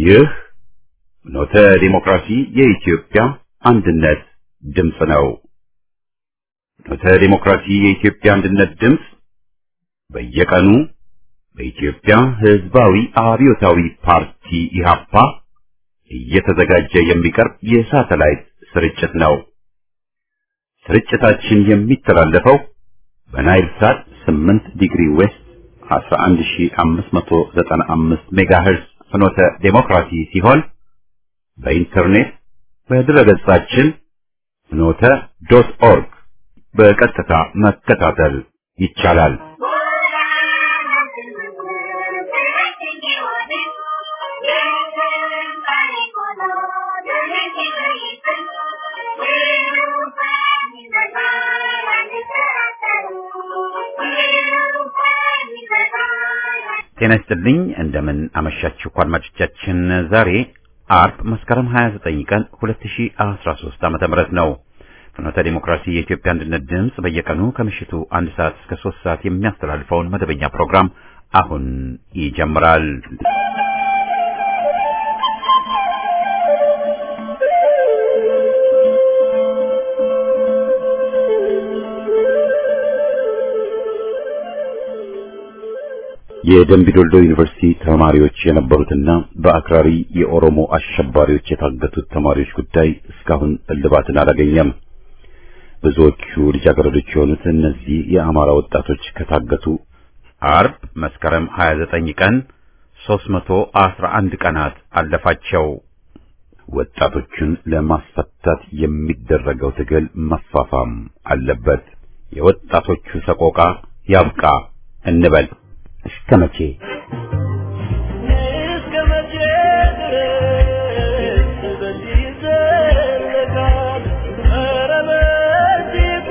ይህ ኖተ ዲሞክራሲ የኢትዮጵያ አንድነት ድምፅ ነው። ኖተ ዲሞክራሲ የኢትዮጵያ አንድነት ድምፅ በየቀኑ በኢትዮጵያ ሕዝባዊ አብዮታዊ ፓርቲ ኢህአፓ እየተዘጋጀ የሚቀርብ የሳተላይት ስርጭት ነው። ስርጭታችን የሚተላለፈው በናይል ሳት 8 ዲግሪ ዌስት 11595 ሜጋሄርዝ ፍኖተ ዲሞክራሲ ሲሆን በኢንተርኔት በድረገጻችን ፍኖተ.ኦርግ በቀጥታ መከታተል ይቻላል። ጤና ይስጥልኝ እንደምን አመሻችሁ አድማጮቻችን። ዛሬ አርብ መስከረም 29 ቀን 2013 ዓመተ ምህረት ነው። ፍኖተ ዲሞክራሲ የኢትዮጵያ አንድነት ድምፅ በየቀኑ ከምሽቱ 1 ሰዓት እስከ 3 ሰዓት የሚያስተላልፈውን መደበኛ ፕሮግራም አሁን ይጀምራል። የደምቢዶልዶ ዩኒቨርሲቲ ተማሪዎች የነበሩትና በአክራሪ የኦሮሞ አሸባሪዎች የታገቱት ተማሪዎች ጉዳይ እስካሁን እልባትን አላገኘም። ብዙዎቹ ልጃገረዶች የሆኑት እነዚህ የአማራ ወጣቶች ከታገቱ አርብ መስከረም 29 ቀን 311 ቀናት አለፋቸው። ወጣቶቹን ለማስፈታት የሚደረገው ትግል መፋፋም አለበት። የወጣቶቹ ሰቆቃ ያብቃ እንበል። እስከ መቼ ድረስ በዚህ ይዘለቃል? ኧረ በዚሁ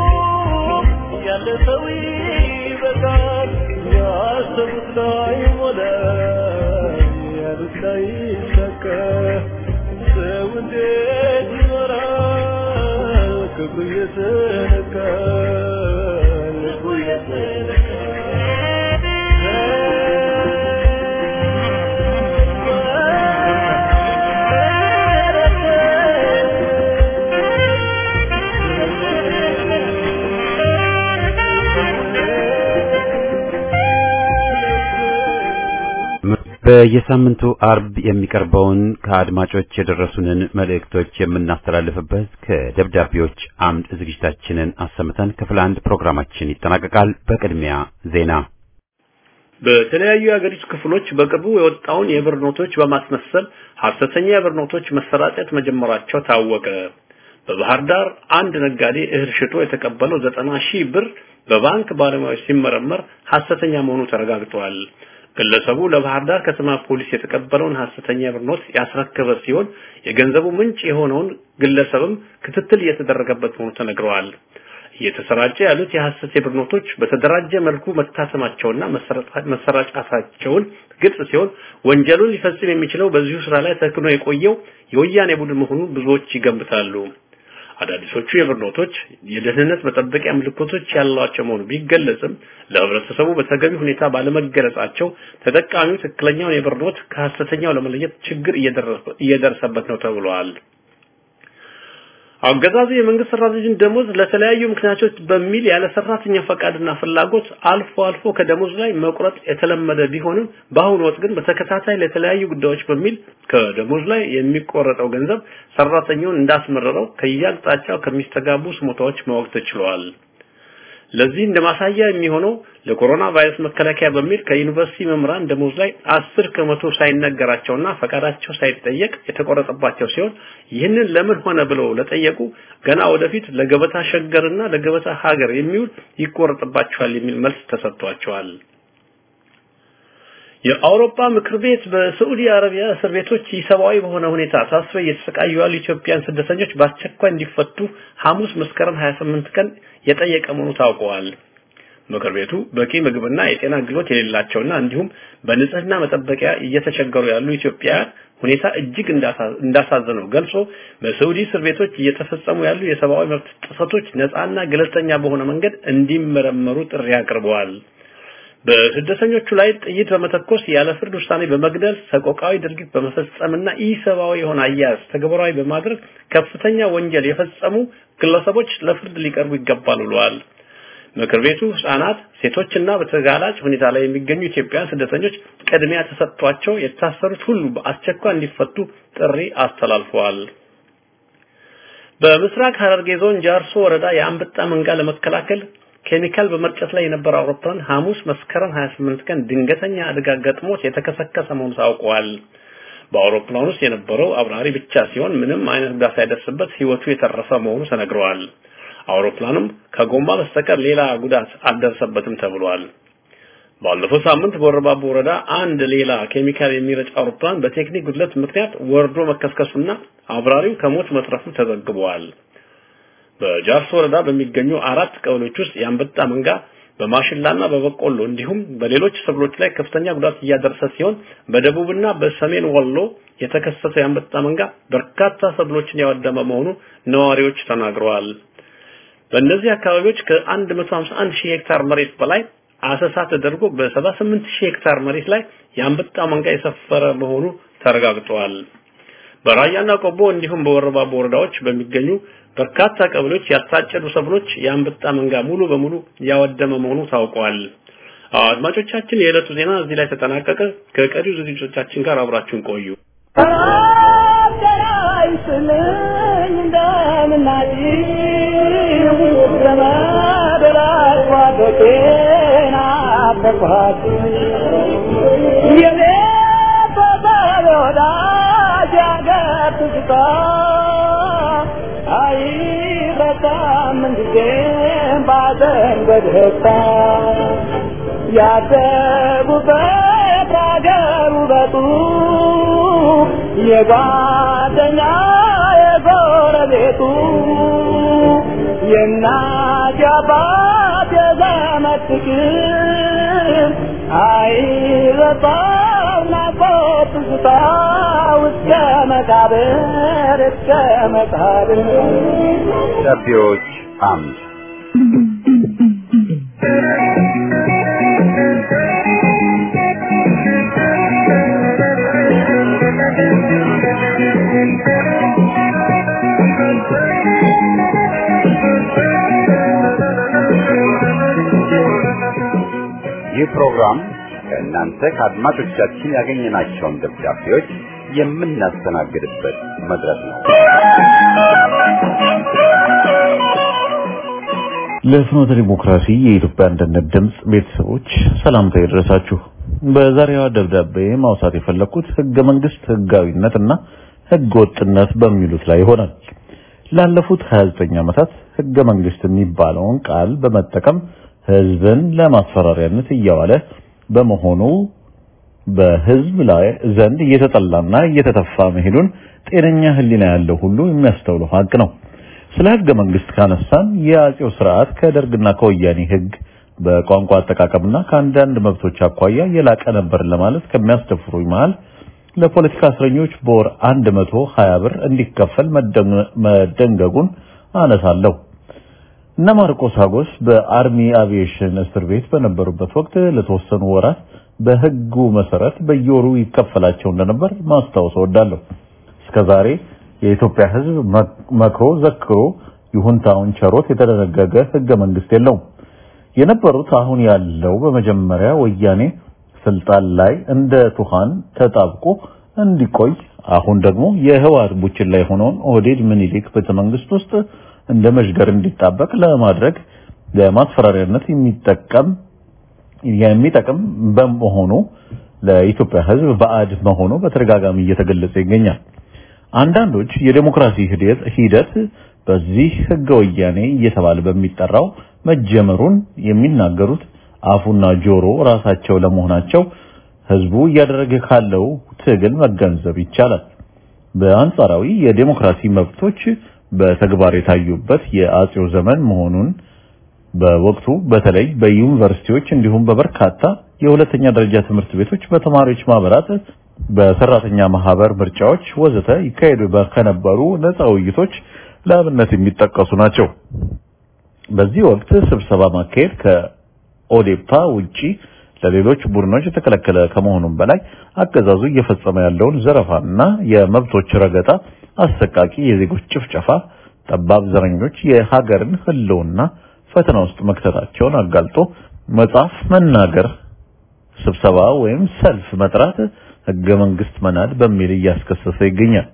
ያለፈው ይበቃል። ያሰቡት ላይሞላ ያሉት ላይሳካ ሰው እንዴት ይኖራል? ክብሩ እየተነካ ልቡ እየተነካ በየሳምንቱ አርብ የሚቀርበውን ከአድማጮች የደረሱንን መልእክቶች የምናስተላልፍበት ከደብዳቤዎች አምድ ዝግጅታችንን አሰምተን ክፍል 1 ፕሮግራማችን ይጠናቀቃል። በቅድሚያ ዜና። በተለያዩ የሀገሪቱ ክፍሎች በቅርቡ የወጣውን የብር ኖቶች በማስመሰል ሐሰተኛ የብር ኖቶች መሰራጨት መጀመራቸው ታወቀ። በባህር ዳር አንድ ነጋዴ እህል ሽጦ የተቀበለው 90,000 ብር በባንክ ባለሙያዎች ሲመረመር ሐሰተኛ መሆኑ ተረጋግጧል። ግለሰቡ ለባህር ዳር ከተማ ፖሊስ የተቀበለውን ሐሰተኛ ብር ኖት ያስረከበ ሲሆን የገንዘቡ ምንጭ የሆነውን ግለሰብም ክትትል እየተደረገበት መሆኑ ተነግሯል። እየተሰራጨ ያሉት የሐሰት የብር ኖቶች በተደራጀ መልኩ መታተማቸውና መሰራጨታቸውን ግልጽ ሲሆን ወንጀሉን ሊፈጽም የሚችለው በዚሁ ስራ ላይ ተክኖ የቆየው የወያኔ ቡድን መሆኑን ብዙዎች ይገምታሉ። አዳዲሶቹ የብር ኖቶች የደህንነት መጠበቂያ ምልክቶች ያሏቸው መሆኑ ቢገለጽም ለህብረተሰቡ በተገቢ ሁኔታ ባለመገለጻቸው ተጠቃሚው ትክክለኛውን የብር ኖት ከሐሰተኛው ለመለየት ችግር እየደረሰበት ነው ተብሏል። አገዛዙ የመንግስት ሰራተኞችን ደሞዝ ለተለያዩ ምክንያቶች በሚል ያለ ሰራተኛ ፈቃድና ፍላጎት አልፎ አልፎ ከደሞዝ ላይ መቁረጥ የተለመደ ቢሆንም በአሁኑ ወቅት ግን በተከታታይ ለተለያዩ ጉዳዮች በሚል ከደሞዝ ላይ የሚቆረጠው ገንዘብ ሰራተኛውን እንዳስመረረው ከያቅጣጫው ከሚስተጋቡ ስሞታዎች ማወቅ ተችሏል። ለዚህ እንደማሳያ የሚሆነው ለኮሮና ቫይረስ መከላከያ በሚል ከዩኒቨርሲቲ መምህራን ደሞዝ ላይ 10% ሳይነገራቸውና ፈቃዳቸው ሳይጠየቅ የተቆረጠባቸው ሲሆን ይህንን ለምን ሆነ ብለው ለጠየቁ ገና ወደፊት ለገበታ ሸገርና ለገበታ ሀገር የሚውል ይቆረጥባቸዋል የሚል መልስ ተሰጥቷቸዋል። የአውሮፓ ምክር ቤት በሳዑዲ አረቢያ እስር ቤቶች ኢሰብአዊ በሆነ ሁኔታ ታስረው እየተሰቃዩ ያሉ ኢትዮጵያን ስደተኞች በአስቸኳይ እንዲፈቱ ሐሙስ መስከረም 28 ቀን የጠየቀ መሆኑ ታውቋል። ምክር ቤቱ በቂ ምግብና የጤና አገልግሎት የሌላቸውና እንዲሁም በንጽህና መጠበቂያ እየተቸገሩ ያሉ ኢትዮጵያውያን ሁኔታ እጅግ እንዳሳዘነው ገልጾ በሳዑዲ እስር ቤቶች እየተፈጸሙ ያሉ የሰብአዊ መብት ጥሰቶች ነፃና ገለልተኛ በሆነ መንገድ እንዲመረመሩ ጥሪ አቅርበዋል። በስደተኞቹ ላይ ጥይት በመተኮስ ያለ ፍርድ ውሳኔ በመግደል ሰቆቃዊ ድርጊት በመፈጸምና ኢሰብአዊ የሆነ አያያዝ ተግባራዊ በማድረግ ከፍተኛ ወንጀል የፈጸሙ ግለሰቦች ለፍርድ ሊቀርቡ ይገባል ብለዋል። ምክር ቤቱ ህፃናት፣ ሴቶችና በተጋላጭ ሁኔታ ላይ የሚገኙ ኢትዮጵያውያን ስደተኞች ቅድሚያ ተሰጥቷቸው የታሰሩት ሁሉ በአስቸኳይ እንዲፈቱ ጥሪ አስተላልፈዋል። በምስራቅ ሐረርጌ ዞን ጃርሶ ወረዳ የአንበጣ መንጋ ለመከላከል ኬሚካል በመርጨት ላይ የነበረ አውሮፕላን ሐሙስ መስከረም 28 ቀን ድንገተኛ አደጋ ገጥሞት የተከሰከሰ መሆኑ ታውቋል። በአውሮፕላኑ ውስጥ የነበረው አብራሪ ብቻ ሲሆን ምንም አይነት ጉዳት ሳይደርስበት ህይወቱ የተረፈ መሆኑ ተነግሯል። አውሮፕላኑም ከጎማ በስተቀር ሌላ ጉዳት አልደረሰበትም ተብሏል። ባለፈው ሳምንት በወረባቦ ወረዳ አንድ ሌላ ኬሚካል የሚረጭ አውሮፕላን በቴክኒክ ጉድለት ምክንያት ወርዶ መከስከሱና አብራሪው ከሞት መትረፉ ተዘግቧል። በጃርሶ ወረዳ በሚገኙ 4 ቀበሌዎች ውስጥ የአንበጣ መንጋ በማሽላና በበቆሎ እንዲሁም በሌሎች ሰብሎች ላይ ከፍተኛ ጉዳት እያደረሰ ሲሆን በደቡብና በሰሜን ወሎ የተከሰተው የአንበጣ መንጋ በርካታ ሰብሎችን ያወደመ መሆኑ ነዋሪዎች ተናግረዋል። በእነዚህ አካባቢዎች ከ151 ሺህ ሄክታር መሬት በላይ አሰሳ ተደርጎ በ78 ሺህ ሄክታር መሬት ላይ የአንበጣ መንጋ የሰፈረ መሆኑ ተረጋግጧል። በራያና ቆቦ እንዲሁም በወረባቦ ወረዳዎች በሚገኙ በርካታ ቀበሌዎች ያታጨዱ ሰብሎች የአንበጣ መንጋ ሙሉ በሙሉ ያወደመ መሆኑ ታውቋል። አድማጮቻችን የዕለቱ ዜና እዚህ ላይ ተጠናቀቀ። ከቀሪው ዝግጅቶቻችን ጋር አብራችሁን ቆዩ። ያደጉበት አገሩ በጡ የጓደኛ የጎረቤቱ የእናት የአባት የዘመድ ፍቅር አይረሳም ናፍቆት ትዝታ እስከ መቃብር ደብዮች አምድ ይህ ፕሮግራም ከእናንተ ከአድማጮቻችን ያገኘናቸውን ደብዳቤዎች የምናስተናግድበት መድረክ ነው። ለፍኖተ ዲሞክራሲ የኢትዮጵያ አንድነት ድምጽ ቤተሰቦች ሰላምታ ይድረሳችሁ። በዛሬዋ ደብዳቤ ማውሳት የፈለኩት ህገ መንግስት ህጋዊነትና ህገ ወጥነት በሚሉት ላይ ይሆናል። ላለፉት 29 ዓመታት ህገ መንግስት የሚባለውን ቃል በመጠቀም ህዝብን ለማስፈራሪያነት እያዋለ በመሆኑ በህዝብ ላይ ዘንድ እየተጠላና እየተተፋ መሄዱን ጤነኛ ህሊና ያለው ሁሉ የሚያስተውለው ሀቅ ነው። ስለ ህገ መንግስት ካነሳን የአጼው ስርዓት ከደርግና ከወያኔ ህግ በቋንቋ አጠቃቀምና ከአንዳንድ መብቶች አኳያ የላቀ ነበር ለማለት ከሚያስደፍሩኝ መሃል ለፖለቲካ እስረኞች በወር 120 ብር እንዲከፈል መደንገጉን አነሳለሁ። እነ ማርቆስ አጎስ በአርሚ አቪዬሽን እስር ቤት በነበሩበት ወቅት ለተወሰኑ ወራት በህጉ መሰረት በየወሩ ይከፈላቸው እንደነበር ማስታወስ እወዳለሁ። እስከዛሬ የኢትዮጵያ ህዝብ መክሮ ዘክሮ ይሁንታውን ቸሮት የተደነገገ ህገ መንግስት የለውም። የነበሩት አሁን ያለው በመጀመሪያ ወያኔ ስልጣን ላይ እንደ ቱሃን ተጣብቆ እንዲቆይ አሁን ደግሞ የህወሓት ቡችን ላይ ሆኖን ኦህዴድ ምኒልክ ቤተመንግስት ውስጥ እንደ መሽገር እንዲጣበቅ ለማድረግ ለማስፈራሪያነት የሚጠቅም በመሆኑ ለኢትዮጵያ ህዝብ ባዕድ መሆኑ በተደጋጋሚ እየተገለጸ ይገኛል። አንዳንዶች የዲሞክራሲ ሂደት በዚህ ህገ ወያኔ እየተባለ በሚጠራው መጀመሩን የሚናገሩት አፉና ጆሮ ራሳቸው ለመሆናቸው ህዝቡ እያደረገ ካለው ትግል መገንዘብ ይቻላል። በአንጻራዊ የዲሞክራሲ መብቶች በተግባር የታዩበት የአጼው ዘመን መሆኑን በወቅቱ በተለይ በዩኒቨርሲቲዎች እንዲሁም በበርካታ የሁለተኛ ደረጃ ትምህርት ቤቶች በተማሪዎች ማህበራት በሰራተኛ ማህበር ምርጫዎች ወዘተ ይካሄዱ ከነበሩ ነፃ ውይይቶች ለአብነት የሚጠቀሱ ናቸው። በዚህ ወቅት ስብሰባ ማካሄድ ከኦዴፓ ውጪ ለሌሎች ቡድኖች የተከለከለ ከመሆኑም በላይ አገዛዙ እየፈጸመ ያለውን ዘረፋና የመብቶች ረገጣ፣ አሰቃቂ የዜጎች ጭፍጨፋ ጠባብ ዘረኞች የሀገርን ህልውና ፈተና ውስጥ መክተታቸውን አጋልጦ መጻፍ፣ መናገር፣ ስብሰባ ወይም ሰልፍ መጥራት ህገ መንግስት መናድ በሚል እያስከሰሰ ይገኛል።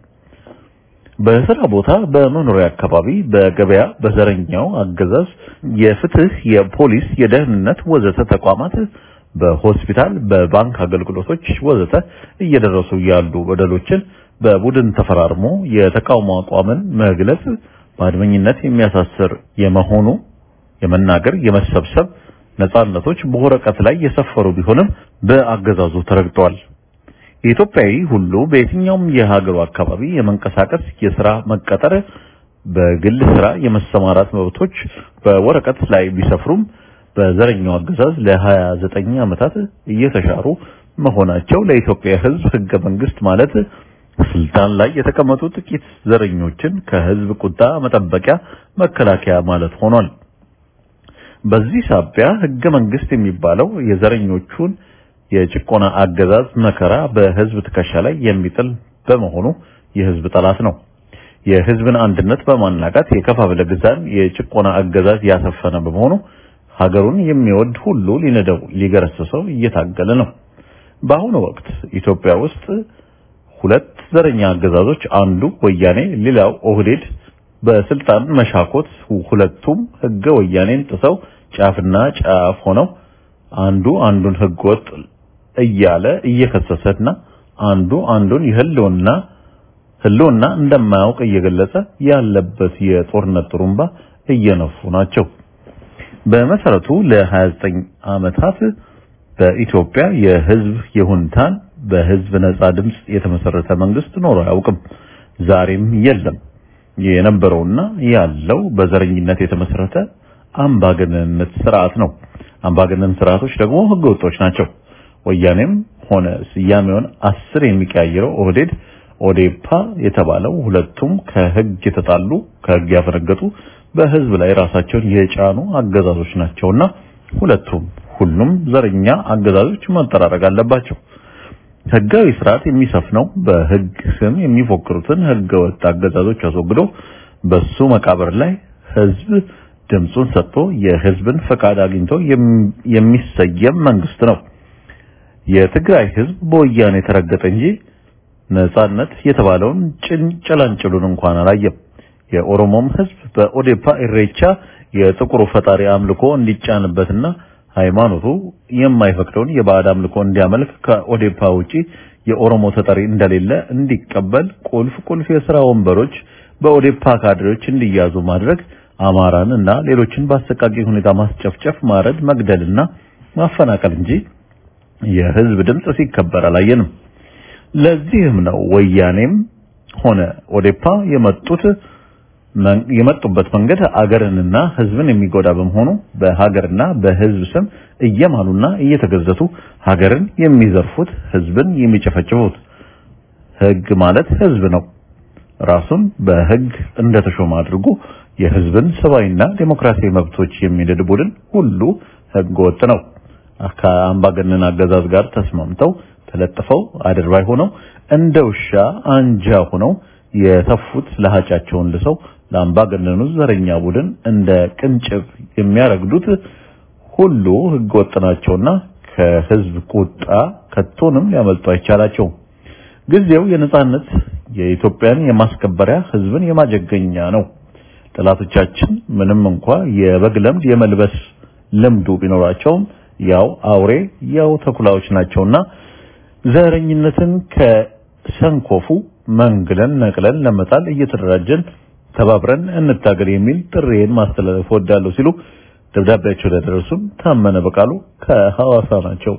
በስራ ቦታ፣ በመኖሪያ አካባቢ፣ በገበያ በዘረኛው አገዛዝ የፍትህ፣ የፖሊስ፣ የደህንነት ወዘተ ተቋማት፣ በሆስፒታል፣ በባንክ አገልግሎቶች ወዘተ እየደረሱ ያሉ በደሎችን በቡድን ተፈራርሞ የተቃውሞ አቋምን መግለጽ በአድመኝነት የሚያሳስር የመሆኑ የመናገር የመሰብሰብ ነጻነቶች በወረቀት ላይ የሰፈሩ ቢሆንም በአገዛዙ ተረግጠዋል። ኢትዮጵያዊ ሁሉ በየትኛውም የሀገሩ አካባቢ የመንቀሳቀስ፣ የሥራ መቀጠር፣ በግል ስራ የመሰማራት መብቶች በወረቀት ላይ ቢሰፍሩም በዘረኛው አገዛዝ ለ29 ዓመታት እየተሻሩ መሆናቸው ለኢትዮጵያ ሕዝብ ህገ መንግስት ማለት ስልጣን ላይ የተቀመጡ ጥቂት ዘረኞችን ከህዝብ ቁጣ መጠበቂያ መከላከያ ማለት ሆኗል። በዚህ ሳቢያ ህገ መንግስት የሚባለው የዘረኞቹን የጭቆና አገዛዝ መከራ በህዝብ ትከሻ ላይ የሚጥል በመሆኑ የህዝብ ጠላት ነው። የህዝብን አንድነት በማናጋት የከፋፍለ ግዛን የጭቆና አገዛዝ ያሰፈነ በመሆኑ ሀገሩን የሚወድ ሁሉ ሊነደው ሊገረሰሰው እየታገለ ነው። በአሁኑ ወቅት ኢትዮጵያ ውስጥ ሁለት ዘረኛ አገዛዞች፣ አንዱ ወያኔ ሌላው ኦህዴድ በስልጣን መሻኮት ሁለቱም ህገ ወያኔን ጥሰው ጫፍና ጫፍ ሆነው አንዱ አንዱን ህገወጥ እያለ እየከሰሰና አንዱ አንዱን ህልውና እንደማያውቅ እየገለጸ ያለበት የጦርነት ጥሩምባ እየነፉ ናቸው። በመሰረቱ ለ29 ዓመታት በኢትዮጵያ የህዝብ ይሁንታን በህዝብ ነጻ ድምጽ የተመሰረተ መንግስት ኖሮ አያውቅም። ዛሬም የለም። የነበረውና ያለው በዘረኝነት የተመሰረተ አምባገነንነት ስርዓት ነው። አምባገነን ስርዓቶች ደግሞ ህገወጦች ናቸው። ወያኔም ሆነ ስያሜውን 10 የሚቀያየረው ኦህዴድ፣ ኦዴፓ የተባለው ሁለቱም ከህግ የተጣሉ ከህግ ያፈነገጡ በህዝብ ላይ ራሳቸውን የጫኑ አገዛዞች ናቸውና ሁሉም ዘረኛ አገዛዞች መጠራረግ አለባቸው። ህጋዊ ስርዓት የሚሰፍነው በህግ ስም የሚፎክሩትን ህገወጥ አገዛዞች አስወግዶ በሱ መቃብር ላይ ህዝብ ድምጹን ሰጥቶ የህዝብን ፈቃድ አግኝቶ የሚሰየም መንግስት ነው። የትግራይ ህዝብ በወያኔ ተረገጠ እንጂ ነጻነት የተባለውን ጭንጭላንጭሉን እንኳን አላየም። የኦሮሞም ህዝብ በኦዴፓ ኢሬቻ የጥቁሩ ፈጣሪ አምልኮ እንዲጫንበትና ሃይማኖቱ የማይፈቅደውን የባዕድ አምልኮ እንዲያመልክ ከኦዴፓ ውጪ የኦሮሞ ተጠሪ እንደሌለ እንዲቀበል ቁልፍ የሥራ ወንበሮች በኦዴፓ ካድሬዎች እንዲያዙ ማድረግ፣ አማራን እና ሌሎችን በአሰቃቂ ሁኔታ ማስጨፍጨፍ፣ ማረድ፣ መግደልና ማፈናቀል እንጂ የህዝብ ድምጽ ሲከበር አላየንም። ለዚህም ነው ወያኔም ሆነ ኦዴፓ የመጡበት መንገድ አገርንና ህዝብን የሚጎዳ በመሆኑ በሀገርና በህዝብ ስም እየማሉና እየተገዘቱ ሀገርን የሚዘርፉት፣ ህዝብን የሚጨፈጭፉት። ህግ ማለት ህዝብ ነው። ራሱን በህግ እንደተሾመ አድርጎ የህዝብን ሰብአዊና ዴሞክራሲያዊ መብቶች የሚነድ ቡድን ሁሉ ህገ ወጥ ነው። ከአምባገነን አገዛዝ ጋር ተስማምተው ተለጥፈው አድርባይ ሆነው እንደ ውሻ አንጃ ሆነው የተፉት ለሃጫቸውን ልሰው ለአምባገነኑ ዘረኛ ቡድን እንደ ቅንጭብ የሚያረግዱት ሁሉ ህገ ወጥ ናቸውና ከህዝብ ቁጣ ከቶንም ሊያመልጡ አይቻላቸው። ጊዜው የነጻነት የኢትዮጵያን የማስከበሪያ ህዝብን የማጀገኛ ነው። ጠላቶቻችን ምንም እንኳን የበግ ለምድ የመልበስ ልምዱ ቢኖራቸውም ያው አውሬ ያው ተኩላዎች ናቸውና ዘረኝነትን ከሰንኮፉ መንግለን ነቅለን ለመጣል እየተደራጀን ተባብረን እንታገል የሚል ጥሪን ማስተላለፍ ወዳለው ሲሉ ደብዳቤያቸው ለደረሱን ታመነ በቃሉ ከሐዋሳ ናቸው።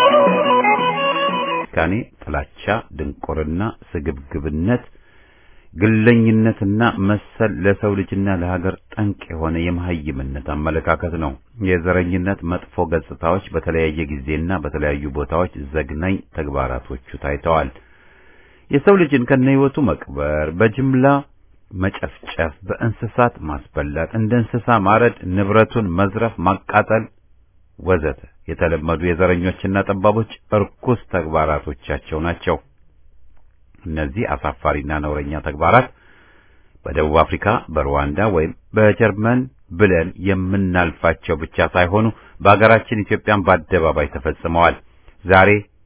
ካኔ ጥላቻ፣ ድንቁርና፣ ስግብግብነት ግለኝነትና መሰል ለሰው ልጅና ለሀገር ጠንቅ የሆነ የመሀይምነት አመለካከት ነው። የዘረኝነት መጥፎ ገጽታዎች በተለያየ ጊዜና በተለያዩ ቦታዎች ዘግናኝ ተግባራቶቹ ታይተዋል። የሰው ልጅን ከነህይወቱ መቅበር፣ በጅምላ መጨፍጨፍ፣ በእንስሳት ማስበላት፣ እንደ እንስሳ ማረድ፣ ንብረቱን መዝረፍ፣ ማቃጠል ወዘተ የተለመዱ የዘረኞችና ጠባቦች እርኩስ ተግባራቶቻቸው ናቸው። እነዚህ አሳፋሪና ነውረኛ ተግባራት በደቡብ አፍሪካ፣ በሩዋንዳ ወይም በጀርመን ብለን የምናልፋቸው ብቻ ሳይሆኑ በአገራችን ኢትዮጵያን በአደባባይ ተፈጽመዋል። ዛሬ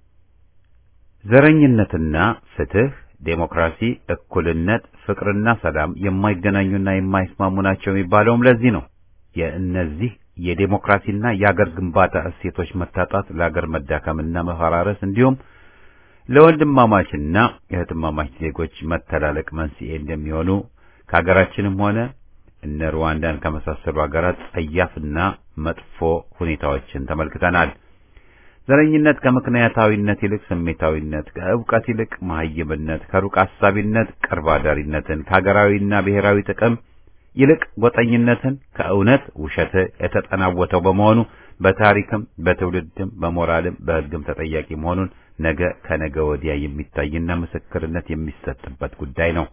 ዘረኝነትና ፍትህ፣ ዴሞክራሲ፣ እኩልነት፣ ፍቅርና ሰላም የማይገናኙና የማይስማሙ ናቸው የሚባለውም ለዚህ ነው። የእነዚህ የዴሞክራሲና የአገር ግንባታ እሴቶች መታጣት ለአገር መዳከምና መፈራረስ እንዲሁም ለወንድማማችና እህትማማች ዜጎች መተላለቅ መንስኤ እንደሚሆኑ ከሀገራችንም ሆነ እነ ሩዋንዳን ከመሳሰሉ ሀገራት ጸያፍና መጥፎ ሁኔታዎችን ተመልክተናል። ዘረኝነት ከምክንያታዊነት ይልቅ ስሜታዊነት፣ ከእውቀት ይልቅ መሀይምነት፣ ከሩቅ አሳቢነት ቅርብ አዳሪነትን፣ ከሀገራዊና ብሔራዊ ጥቅም ይልቅ ጎጠኝነትን፣ ከእውነት ውሸት የተጠናወተው በመሆኑ በታሪክም በትውልድም በሞራልም በሕግም ተጠያቂ መሆኑን ነገ ከነገ ወዲያ የሚታይና ምስክርነት የሚሰጥበት ጉዳይ ነው።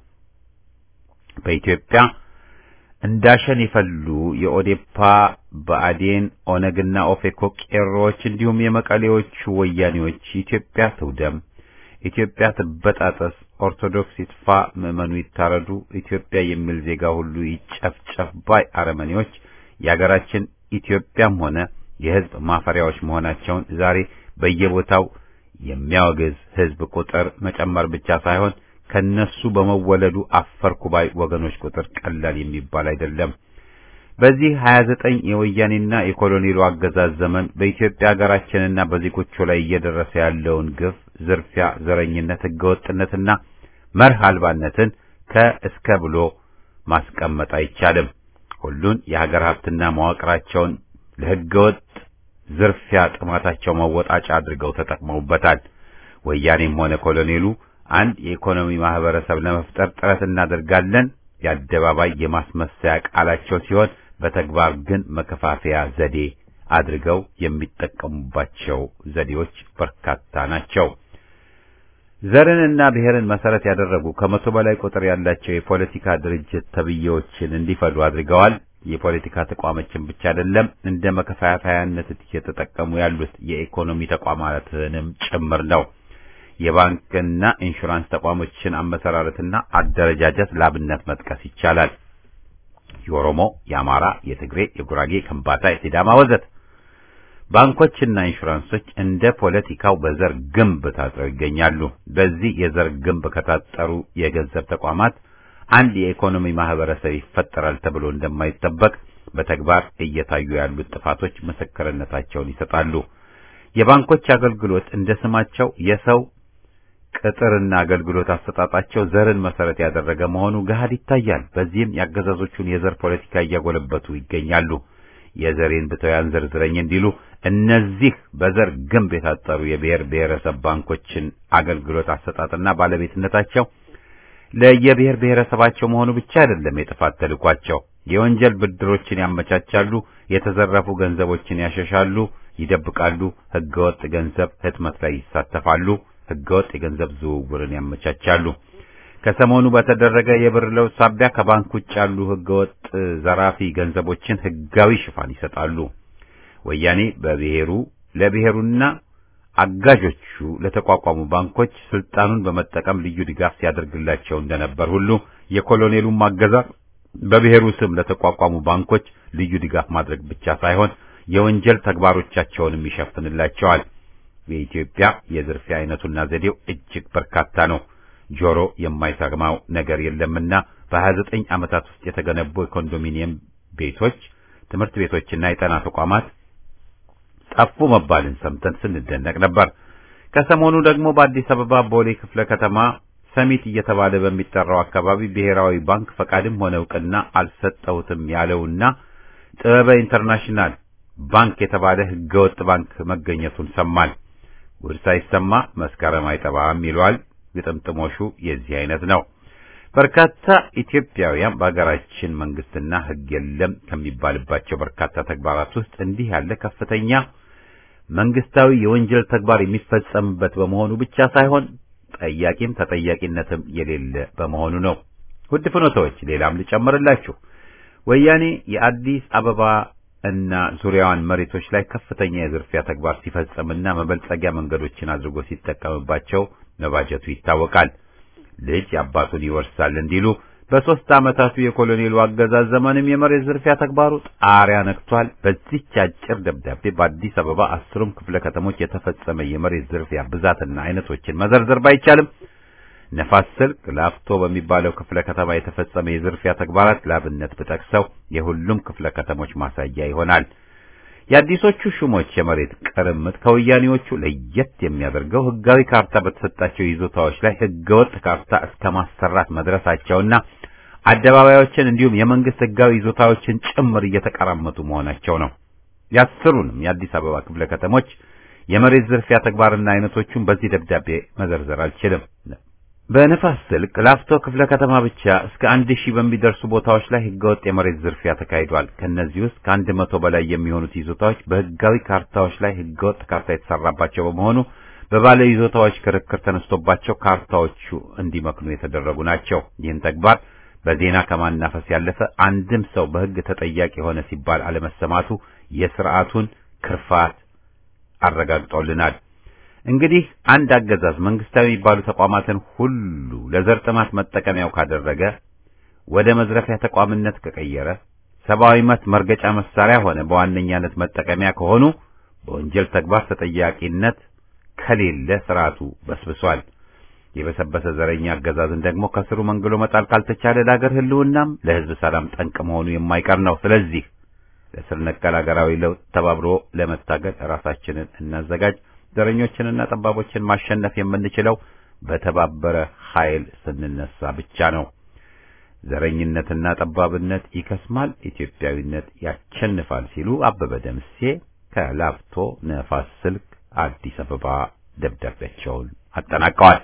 በኢትዮጵያ እንዳሸን የፈሉ የኦዴፓ፣ ብአዴን፣ ኦነግና ኦፌኮ ቄሮዎች እንዲሁም የመቀሌዎቹ ወያኔዎች ኢትዮጵያ ትውደም፣ ኢትዮጵያ ትበጣጠስ፣ ኦርቶዶክስ ይጥፋ፣ ምዕመኑ ይታረዱ፣ ኢትዮጵያ የሚል ዜጋ ሁሉ ይጨፍጨፍ ባይ አረመኔዎች የሀገራችን ኢትዮጵያም ሆነ የሕዝብ ማፈሪያዎች መሆናቸውን ዛሬ በየቦታው የሚያወግዝ ሕዝብ ቁጥር መጨመር ብቻ ሳይሆን ከነሱ በመወለዱ አፈርኩ ባይ ወገኖች ቁጥር ቀላል የሚባል አይደለም። በዚህ 29 የወያኔና የኮሎኔሉ አገዛዝ ዘመን በኢትዮጵያ ሀገራችንና በዜጎቹ ላይ እየደረሰ ያለውን ግፍ፣ ዝርፊያ፣ ዘረኝነት፣ ህገወጥነትና መርህ አልባነትን ከእስከ ብሎ ማስቀመጥ አይቻልም። ሁሉን የሀገር ሀብትና መዋቅራቸውን ለህገወጥ ዝርፊያ ጥማታቸው መወጣጫ አድርገው ተጠቅመውበታል። ወያኔም ሆነ ኮሎኔሉ አንድ የኢኮኖሚ ማህበረሰብ ለመፍጠር ጥረት እናደርጋለን የአደባባይ የማስመሰያ ቃላቸው ሲሆን በተግባር ግን መከፋፈያ ዘዴ አድርገው የሚጠቀሙባቸው ዘዴዎች በርካታ ናቸው። ዘርንና ብሔርን መሰረት ያደረጉ ከመቶ በላይ ቁጥር ያላቸው የፖለቲካ ድርጅት ተብዬዎችን እንዲፈሉ አድርገዋል። የፖለቲካ ተቋሞችን ብቻ አይደለም እንደ መከፋፈያነት እየተጠቀሙ ያሉት የኢኮኖሚ ተቋማትንም ጭምር ነው። የባንክና ኢንሹራንስ ተቋሞችን አመሰራረትና አደረጃጀት ላብነት መጥቀስ ይቻላል። የኦሮሞ፣ የአማራ፣ የትግሬ፣ የጉራጌ፣ ከምባታ፣ የሲዳማ ወዘተ ባንኮችና ኢንሹራንሶች እንደ ፖለቲካው በዘር ግንብ ታጥረው ይገኛሉ። በዚህ የዘር ግንብ ከታጠሩ የገንዘብ ተቋማት አንድ የኢኮኖሚ ማህበረሰብ ይፈጠራል ተብሎ እንደማይጠበቅ በተግባር እየታዩ ያሉት ጥፋቶች ምስክርነታቸውን ይሰጣሉ። የባንኮች አገልግሎት እንደ ስማቸው የሰው ቅጥርና አገልግሎት አሰጣጣቸው ዘርን መሰረት ያደረገ መሆኑ ገሃድ ይታያል። በዚህም ያገዛዞቹን የዘር ፖለቲካ እያጎለበቱ ይገኛሉ። የዘሬን ብተያን ዘርዝረኝ እንዲሉ እነዚህ በዘር ግንብ የታጠሩ የብሔር ብሔረሰብ ባንኮችን አገልግሎት አሰጣጥና ባለቤትነታቸው ለየብሔር ብሔረሰባቸው መሆኑ ብቻ አይደለም የጥፋት ተልኳቸው። የወንጀል ብድሮችን ያመቻቻሉ፣ የተዘረፉ ገንዘቦችን ያሸሻሉ፣ ይደብቃሉ፣ ህገወጥ ገንዘብ ህትመት ላይ ይሳተፋሉ፣ ህገወጥ የገንዘብ ዝውውርን ያመቻቻሉ። ከሰሞኑ በተደረገ የብር ለውጥ ሳቢያ ከባንክ ውጭ ያሉ ህገወጥ ዘራፊ ገንዘቦችን ህጋዊ ሽፋን ይሰጣሉ። ወያኔ በብሔሩ ለብሔሩና አጋጆቹ ለተቋቋሙ ባንኮች ስልጣኑን በመጠቀም ልዩ ድጋፍ ሲያደርግላቸው እንደነበር ሁሉ የኮሎኔሉም አገዛዝ በብሔሩ ስም ለተቋቋሙ ባንኮች ልዩ ድጋፍ ማድረግ ብቻ ሳይሆን የወንጀል ተግባሮቻቸውንም ይሸፍንላቸዋል። በኢትዮጵያ የዝርፊያ አይነቱና ዘዴው እጅግ በርካታ ነው። ጆሮ የማይሰማው ነገር የለምና በ29 ዓመታት ውስጥ የተገነቡ የኮንዶሚኒየም ቤቶች፣ ትምህርት ቤቶችና የጤና ተቋማት ጠፉ መባልን ሰምተን ስንደነቅ ነበር። ከሰሞኑ ደግሞ በአዲስ አበባ ቦሌ ክፍለ ከተማ ሰሚት እየተባለ በሚጠራው አካባቢ ብሔራዊ ባንክ ፈቃድም ሆነ ዕውቅና አልሰጠውትም ያለውና ጥበበ ኢንተርናሽናል ባንክ የተባለ ህገወጥ ባንክ መገኘቱን ሰማል። ጉድ ሳይሰማ መስከረም አይጠባም ይሏል። ግጥምጥሞሹ የዚህ አይነት ነው። በርካታ ኢትዮጵያውያን በአገራችን መንግስትና ሕግ የለም ከሚባልባቸው በርካታ ተግባራት ውስጥ እንዲህ ያለ ከፍተኛ መንግስታዊ የወንጀል ተግባር የሚፈጸምበት በመሆኑ ብቻ ሳይሆን ጠያቂም ተጠያቂነትም የሌለ በመሆኑ ነው። ውድ ፍኖቶች ሌላም ልጨምርላችሁ። ወያኔ የአዲስ አበባ እና ዙሪያዋን መሬቶች ላይ ከፍተኛ የዝርፊያ ተግባር ሲፈጸምና መበልጸጊያ መንገዶችን አድርጎ ሲጠቀምባቸው መባጀቱ ይታወቃል። ልጅ አባቱን ይወርሳል እንዲሉ በ3 ዓመታቱ የኮሎኔሉ አገዛዝ ዘመንም የመሬት ዝርፊያ ተግባሩ ጣሪያ ነክቷል። በዚህች አጭር ደብዳቤ በአዲስ አበባ 10ም ክፍለ ከተሞች የተፈጸመ የመሬት ዝርፊያ ብዛትና አይነቶችን መዘርዘር ባይቻልም ነፋስ ስልክ ላፍቶ በሚባለው ክፍለ ከተማ የተፈጸመ የዝርፊያ ተግባራት ላብነት ብጠቅሰው የሁሉም ክፍለ ከተሞች ማሳያ ይሆናል። የአዲሶቹ ሹሞች የመሬት ቅርምት ከወያኔዎቹ ለየት የሚያደርገው ሕጋዊ ካርታ በተሰጣቸው ይዞታዎች ላይ ሕገወጥ ካርታ እስከ ማሰራት መድረሳቸውና አደባባዮችን እንዲሁም የመንግስት ሕጋዊ ይዞታዎችን ጭምር እየተቀራመቱ መሆናቸው ነው። የ10ሩንም የአዲስ አበባ ክፍለ ከተሞች የመሬት ዝርፊያ ተግባርና አይነቶቹን በዚህ ደብዳቤ መዘርዘር አልችልም። በነፋስ ስልክ ላፍቶ ክፍለ ከተማ ብቻ እስከ 1000 በሚደርሱ ቦታዎች ላይ ሕገወጥ የመሬት ዝርፊያ ተካሂዷል። ከነዚህ ውስጥ ከ100 በላይ የሚሆኑት ይዞታዎች በሕጋዊ ካርታዎች ላይ ሕገወጥ ካርታ የተሰራባቸው በመሆኑ በባለ ይዞታዎች ክርክር ተነስቶባቸው ካርታዎቹ እንዲመክኑ የተደረጉ ናቸው። ይህን ተግባር በዜና ከማናፈስ ያለፈ አንድም ሰው በሕግ ተጠያቂ ሆነ ሲባል አለመሰማቱ የሥርዓቱን ክርፋት አረጋግጦልናል። እንግዲህ አንድ አገዛዝ መንግስታዊ የሚባሉ ተቋማትን ሁሉ ለዘር ጥማት መጠቀሚያው ካደረገ፣ ወደ መዝረፊያ ተቋምነት ከቀየረ፣ ሰብአዊ መብት መርገጫ መሳሪያ ሆነ በዋነኛነት መጠቀሚያ ከሆኑ በወንጀል ተግባር ተጠያቂነት ከሌለ ስርዓቱ በስብሷል። የበሰበሰ ዘረኛ አገዛዝን ደግሞ ከስሩ መንግሎ መጣል ካልተቻለ ለሀገር ህልውናም ለህዝብ ሰላም ጠንቅ መሆኑ የማይቀር ነው። ስለዚህ ለስር ነቀል ሀገራዊ ለውጥ ተባብሮ ለመታገል ራሳችንን እናዘጋጅ። ዘረኞችንና ጠባቦችን ማሸነፍ የምንችለው በተባበረ ኃይል ስንነሳ ብቻ ነው። ዘረኝነትና ጠባብነት ይከስማል፣ ኢትዮጵያዊነት ያሸንፋል ሲሉ አበበ ደምሴ ከላፍቶ ነፋስ ስልክ አዲስ አበባ ደብዳቤያቸውን አጠናቀዋል።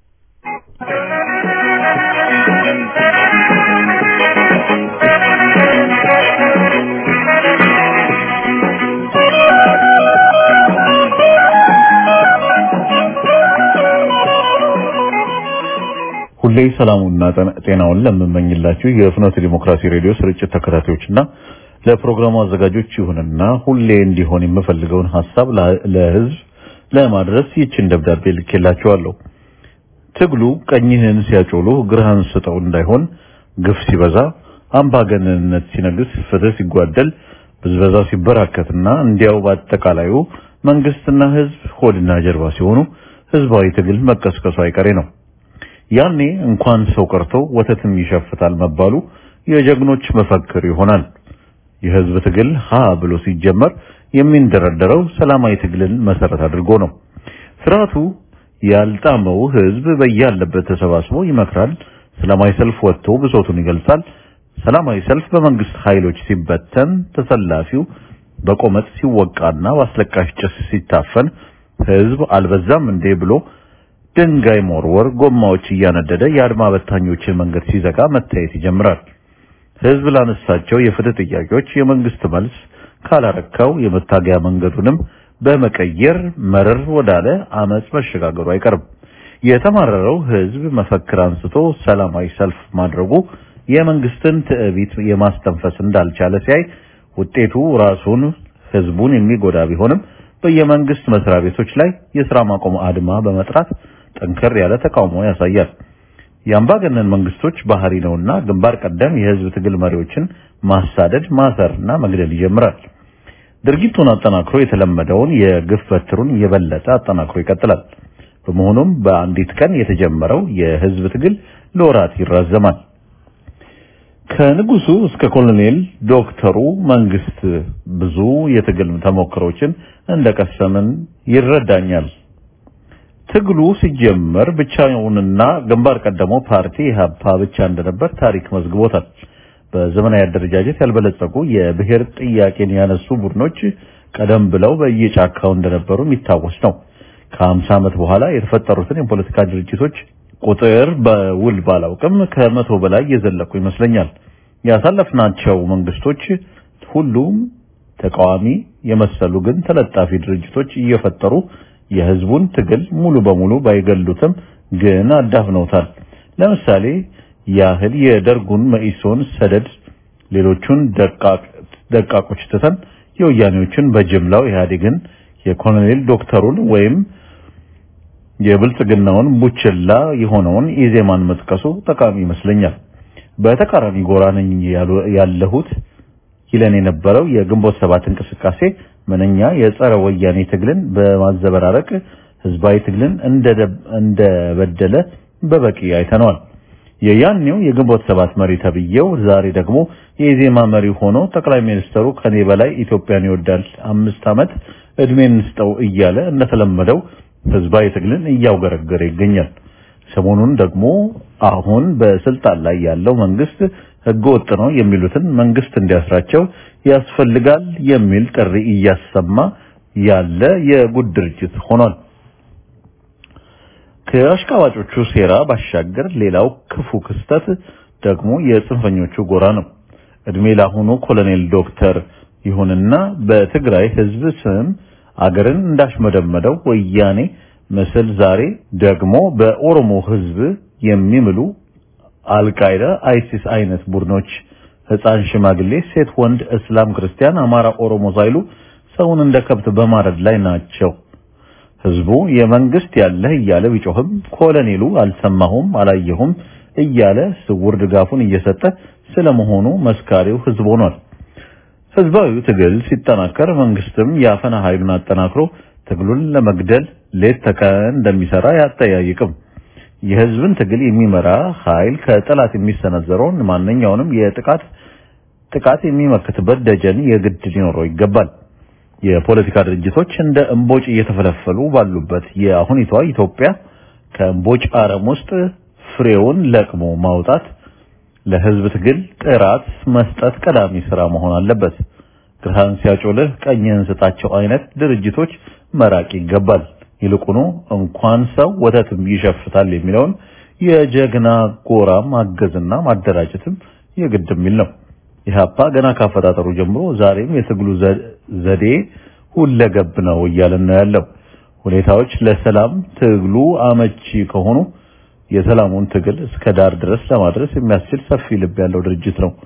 ሁሌ ሰላሙና ጤናውን ለምመኝላችሁ የፍኖተ ዲሞክራሲ ሬዲዮ ስርጭት ተከታታዮችና ለፕሮግራሙ አዘጋጆች ይሁንና ሁሌ እንዲሆን የምፈልገውን ሐሳብ ለህዝብ ለማድረስ ይህችን ደብዳቤ ልኬላችኋለሁ። ትግሉ ቀኝህን ሲያጮሉ ግራህን ስጠው እንዳይሆን፣ ግፍ ሲበዛ አምባገነንነት ሲነግስ፣ ፍትህ ሲጓደል ብዝበዛው ሲበራከትና እንዲያው በአጠቃላዩ መንግስትና ህዝብ ሆድና ጀርባ ሲሆኑ ህዝባዊ ትግል መቀስቀሱ አይቀሬ ነው። ያኔ እንኳን ሰው ቀርቶ ወተትም ይሸፍታል መባሉ የጀግኖች መፈክር ይሆናል። የህዝብ ትግል ሀ ብሎ ሲጀመር የሚንደረደረው ሰላማዊ ትግልን መሰረት አድርጎ ነው። ስርዓቱ ያልጣመው ህዝብ በያለበት ተሰባስቦ ይመክራል። ሰላማዊ ሰልፍ ወጥቶ ብሶቱን ይገልጻል። ሰላማዊ ሰልፍ በመንግስት ኃይሎች ሲበተን ተሰላፊው በቆመጥ ሲወቃና በአስለቃሽ ጭስ ሲታፈን ህዝብ አልበዛም እንዴ ብሎ ድንጋይ ሞርወር ጎማዎች እያነደደ የአድማ በታኞችን መንገድ ሲዘጋ መታየት ይጀምራል። ህዝብ ላነሳቸው የፍትህ ጥያቄዎች የመንግስት መልስ ካላረካው የመታገያ መንገዱንም በመቀየር መረር ወዳለ አመጽ መሸጋገሩ አይቀርም። የተማረረው ህዝብ መፈክር አንስቶ ሰላማዊ ሰልፍ ማድረጉ የመንግስትን ትዕቢት የማስተንፈስ እንዳልቻለ ሲያይ ውጤቱ ራሱን ህዝቡን የሚጎዳ ቢሆንም በየመንግስት መስሪያ ቤቶች ላይ የሥራ ማቆም አድማ በመጥራት ጠንከር ያለ ተቃውሞ ያሳያል። የአምባገነን መንግስቶች ባህሪ ነውና ግንባር ቀደም የህዝብ ትግል መሪዎችን ማሳደድ፣ ማሰርና መግደል ይጀምራል። ድርጊቱን አጠናክሮ የተለመደውን የግፍ በትሩን የበለጠ አጠናክሮ ይቀጥላል። በመሆኑም በአንዲት ቀን የተጀመረው የህዝብ ትግል ለወራት ይራዘማል። ከንጉሱ እስከ ኮሎኔል ዶክተሩ መንግስት ብዙ የትግል ተሞክሮችን እንደቀሰምን ይረዳኛል። ትግሉ ሲጀመር ብቻውንና ግንባር ቀደሞ ፓርቲ ኢህአፓ ብቻ እንደነበር ታሪክ መዝግቦታል። በዘመናዊ አደረጃጀት ያልበለጸጉ የብሔር ጥያቄን ያነሱ ቡድኖች ቀደም ብለው በየጫካው እንደነበሩ የሚታወስ ነው። ከ50 ዓመት በኋላ የተፈጠሩትን የፖለቲካ ድርጅቶች ቁጥር በውል ባላውቅም ከመቶ በላይ የዘለቁ ይመስለኛል። ያሳለፍናቸው መንግስቶች ሁሉም ተቃዋሚ የመሰሉ ግን ተለጣፊ ድርጅቶች እየፈጠሩ የህዝቡን ትግል ሙሉ በሙሉ ባይገሉትም ግን አዳፍነውታል። ለምሳሌ ያህል የደርጉን መኢሶን ሰደድ ሌሎቹን ደቃቆች ተተን የወያኔዎችን በጅምላው ኢህአዴግን የኮሎኔል ዶክተሩን ወይም የብልጽግናውን ቡችላ የሆነውን ኢዜማን መጥቀሱ ጠቃሚ ይመስለኛል። በተቃራኒ ጎራ ነኝ ያለሁት ይለን የነበረው የግንቦት ሰባት እንቅስቃሴ ምንኛ የጸረ ወያኔ ትግልን በማዘበራረቅ ህዝባዊ ትግልን እንደበደለ በበቂ አይተነዋል። የያኔው የግንቦት ሰባት መሪ ተብዬው ዛሬ ደግሞ የኢዜማ መሪ ሆኖ ጠቅላይ ሚኒስትሩ ከኔ በላይ ኢትዮጵያን ይወዳል 5 ዓመት እድሜን እንስጠው እያለ እንደተለመደው ህዝባዊ ትግልን እያውገረገረ ይገኛል። ሰሞኑን ደግሞ አሁን በስልጣን ላይ ያለው መንግስት ህገወጥ ነው የሚሉትን መንግስት እንዲያስራቸው ያስፈልጋል የሚል ጥሪ እያሰማ ያለ የጉድ ድርጅት ሆኗል። ከአሽቃባጮቹ ሴራ ባሻገር ሌላው ክፉ ክስተት ደግሞ የጽንፈኞቹ ጎራ ነው። እድሜ ለአሁኑ ኮሎኔል ዶክተር ይሁንና በትግራይ ህዝብ ስም አገርን እንዳሽመደመደው ወያኔ መስል ዛሬ ደግሞ በኦሮሞ ህዝብ የሚምሉ አልቃይዳ፣ አይሲስ አይነት ቡድኖች ህፃን፣ ሽማግሌ፣ ሴት፣ ወንድ፣ እስላም፣ ክርስቲያን፣ አማራ፣ ኦሮሞ ሳይሉ ሰውን እንደ ከብት በማረድ ላይ ናቸው። ህዝቡ የመንግስት ያለህ እያለ ቢጮህም ኮሎኔሉ አልሰማሁም አላየሁም እያለ ስውር ድጋፉን እየሰጠ ስለመሆኑ መስካሪው ህዝብ ሆኗል። ህዝባዊ ትግል ሲጠናከር መንግስትም ያፈና ኃይሉን አጠናክሮ ትግሉን ለመግደል ሌት ተቀን እንደሚሰራ ያጠያይቅም። የህዝብን ትግል የሚመራ ኃይል ከጠላት የሚሰነዘረውን ማንኛውንም ጥቃት የሚመክትበት ደጀን የግድ ሊኖረው ይገባል። የፖለቲካ ድርጅቶች እንደ እንቦጭ እየተፈለፈሉ ባሉበት የአሁኒቷ ኢትዮጵያ ከእንቦጭ አረም ውስጥ ፍሬውን ለቅሞ ማውጣት ለህዝብ ትግል ጥራት መስጠት ቀዳሚ ስራ መሆን አለበት። ግራህን ሲያጮልህ ቀኝህን ስጣቸው አይነት ድርጅቶች መራቅ ይገባል። ይልቁኑ እንኳን ሰው ወተትም ይሸፍታል የሚለውን የጀግና ጎራ ማገዝና ማደራጀትም የግድ የሚል ነው። ኢህአፓ ገና ካፈጣጠሩ ጀምሮ ዛሬም የትግሉ ዘዴ ሁለገብ ነው እያለን ነው ያለው። ሁኔታዎች ለሰላም ትግሉ አመቺ ከሆኑ የሰላሙን ትግል እስከ ዳር ድረስ ለማድረስ የሚያስችል ሰፊ ልብ ያለው ድርጅት ነው።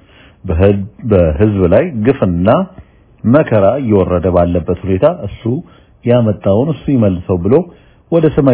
በህዝብ ላይ ግፍና መከራ እየወረደ ባለበት ሁኔታ እሱ ያመጣውን እሱ ይመልሰው ብሎ ወደ ሰማይ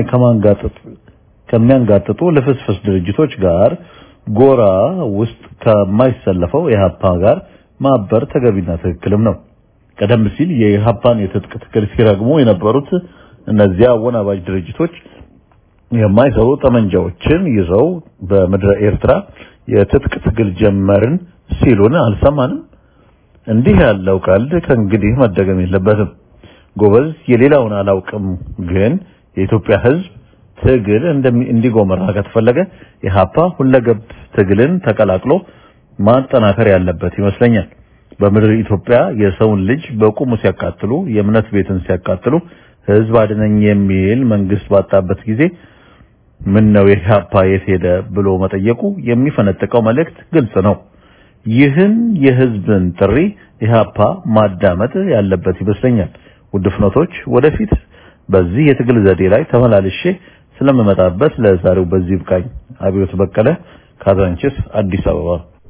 ከሚያንጋጥጡ ለፍስፍስ ድርጅቶች ጋር ጎራ ውስጥ ከማይሰለፈው የኢህአፓ ጋር ማበር ተገቢና ትክክልም ነው። ቀደም ሲል የኢህአፓን የትጥቅ ትግል ሲረግሙ የነበሩት እነዚያ ወናባጅ ድርጅቶች የማይሰሩ ጠመንጃዎችን ይዘው በምድረ ኤርትራ የትጥቅ ትግል ጀመርን ሲሉን አልሰማንም። እንዲህ ያለው ቀልድ ከእንግዲህ መደገም የለበትም። ጎበዝ የሌላውን አላውቅም፣ ግን የኢትዮጵያ ህዝብ ትግል እንዲጎመራ ከተፈለገ ኢህአፓ ሁለገብ ትግልን ተቀላቅሎ ማጠናከር ያለበት ይመስለኛል። በምድር ኢትዮጵያ የሰውን ልጅ በቁሙ ሲያቃጥሉ፣ የእምነት ቤትን ሲያቃጥሉ ህዝብ አድነኝ የሚል መንግስት ባጣበት ጊዜ ምን ነው ኢህአፓ የት ሄደ ብሎ መጠየቁ የሚፈነጥቀው መልእክት ግልጽ ነው። ይህን የህዝብን ጥሪ ኢህአፓ ማዳመጥ ያለበት ይመስለኛል። ውድ ፍኖቶች ወደፊት በዚህ የትግል ዘዴ ላይ ተመላልሼ ስለመመጣበት ለዛሬው በዚህ ብቃኝ። አብዮት በቀለ ካዛንቺስ አዲስ አበባ።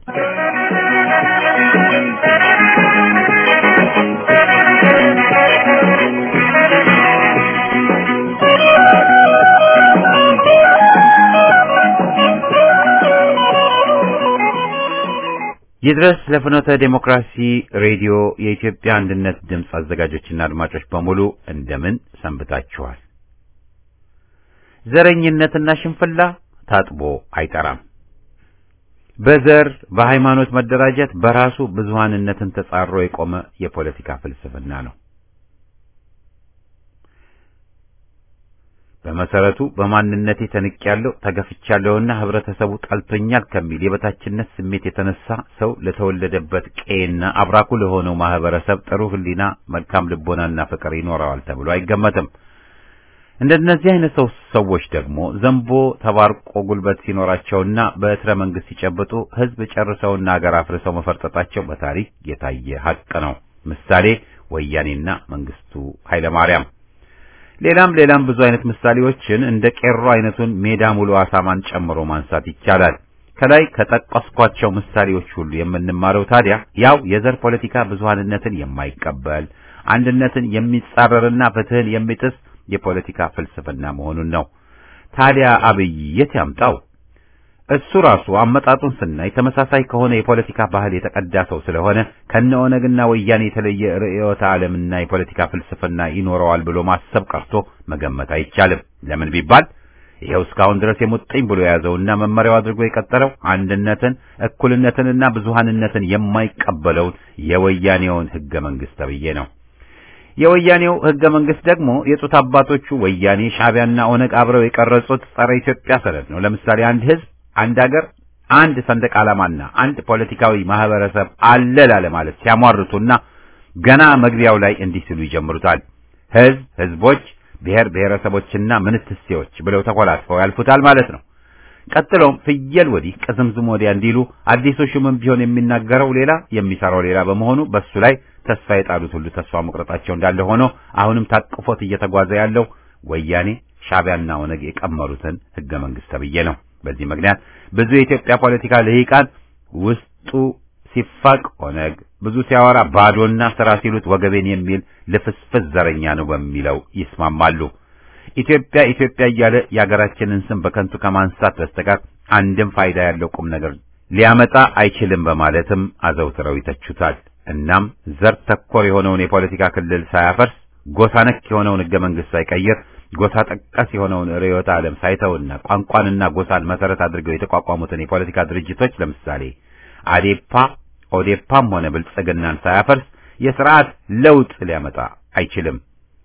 ይድረስ ለፍኖተ ዲሞክራሲ ሬዲዮ የኢትዮጵያ አንድነት ድምጽ አዘጋጆችና አድማጮች በሙሉ እንደምን ሰንብታችኋል? ዘረኝነትና ሽንፍላ ታጥቦ አይጠራም። በዘር በሃይማኖት መደራጀት በራሱ ብዙሃንነትን ተጻሮ የቆመ የፖለቲካ ፍልስፍና ነው። በመሰረቱ በማንነቴ ተንቄያለሁ፣ ተገፍቻለሁና ህብረተሰቡ ጠልቶኛል ከሚል የበታችነት ስሜት የተነሳ ሰው ለተወለደበት ቀይና አብራኩ ለሆነው ማህበረሰብ ጥሩ ህሊና፣ መልካም ልቦናና ፍቅር ይኖረዋል ተብሎ አይገመትም። እንደነዚህ አይነት ሰዎች ደግሞ ዘንቦ ተባርቆ ጉልበት ሲኖራቸውና በትረ መንግስት ሲጨብጡ ህዝብ ጨርሰውና ሀገር አፍርሰው መፈርጠጣቸው በታሪክ የታየ ሀቅ ነው። ምሳሌ ወያኔና መንግስቱ ኃይለማርያም። ሌላም ብዙ አይነት ምሳሌዎችን እንደ ቄሮ አይነቱን ሜዳ ሙሉ አሳማን ጨምሮ ማንሳት ይቻላል። ከላይ ከጠቀስኳቸው ምሳሌዎች ሁሉ የምንማረው ታዲያ ያው የዘር ፖለቲካ ብዙሃንነትን የማይቀበል አንድነትን የሚጻረርና ፍትህን የሚጥስ የፖለቲካ ፍልስፍና መሆኑን ነው። ታዲያ አብይ የት ያምጣው? እሱ ራሱ አመጣጡን ስናይ ተመሳሳይ ከሆነ የፖለቲካ ባህል የተቀዳ ሰው ስለሆነ ከነኦነግና ወያኔ የተለየ ርዕዮተ ዓለምና የፖለቲካ ፍልስፍና ይኖረዋል ብሎ ማሰብ ቀርቶ መገመት አይቻልም። ለምን ቢባል ይሄው እስካሁን ድረስ የሙጥኝ ብሎ የያዘውና መመሪያው አድርጎ የቀጠለው አንድነትን፣ እኩልነትንና ብዙሃንነትን የማይቀበለውን የወያኔውን ህገ መንግስት ተብዬ ነው። የወያኔው ህገ መንግስት ደግሞ የጡት አባቶቹ ወያኔ፣ ሻዕቢያና ኦነግ አብረው የቀረጹት ጸረ ኢትዮጵያ ሰነድ ነው። ለምሳሌ አንድ ህዝብ፣ አንድ ሀገር፣ አንድ ሰንደቅ ዓላማና አንድ ፖለቲካዊ ማህበረሰብ አለ ላለ ማለት ሲያሟርቱና ገና መግቢያው ላይ እንዲህ ሲሉ ይጀምሩታል። ህዝቦች፣ ብሔር ብሔረሰቦችና ምንትሴዎች ብለው ተቆላጥፈው ያልፉታል ማለት ነው። ቀጥሎም ፍየል ወዲህ ቅዝምዝም ወዲያ እንዲሉ አዲሱ ሹምም ቢሆን የሚናገረው ሌላ የሚሰራው ሌላ በመሆኑ በሱ ላይ ተስፋ የጣሉት ሁሉ ተስፋ መቁረጣቸው እንዳለ ሆኖ አሁንም ታቅፎት እየተጓዘ ያለው ወያኔ፣ ሻዕቢያና ኦነግ የቀመሩትን ህገ መንግስት ተብዬ ነው። በዚህ ምክንያት ብዙ የኢትዮጵያ ፖለቲካ ልሂቃን ውስጡ ሲፋቅ ኦነግ፣ ብዙ ሲያወራ ባዶና ስራ ሲሉት ወገቤን የሚል ልፍስፍስ ዘረኛ ነው በሚለው ይስማማሉ። ኢትዮጵያ እያለ የሀገራችንን ስም በከንቱ ከማንሳት በስተቀር አንድም ፋይዳ ያለው ቁም ነገር ሊያመጣ አይችልም በማለትም አዘውትረው ይተቹታል። እናም ዘር ተኮር የሆነውን የፖለቲካ ክልል ሳያፈርስ፣ ጎሳ ነክ የሆነውን ህገ መንግስት ሳይቀይር፣ ጎሳ ጠቀስ የሆነውን ርዕዮተ ዓለም ሳይተውና ቋንቋንና ጎሳን መሰረት አድርገው የተቋቋሙትን የፖለቲካ ድርጅቶች ለምሳሌ አዴፓ፣ ኦዴፓም ሆነ ብልጽግናን ሳያፈርስ የሥርዓት ለውጥ ሊያመጣ አይችልም።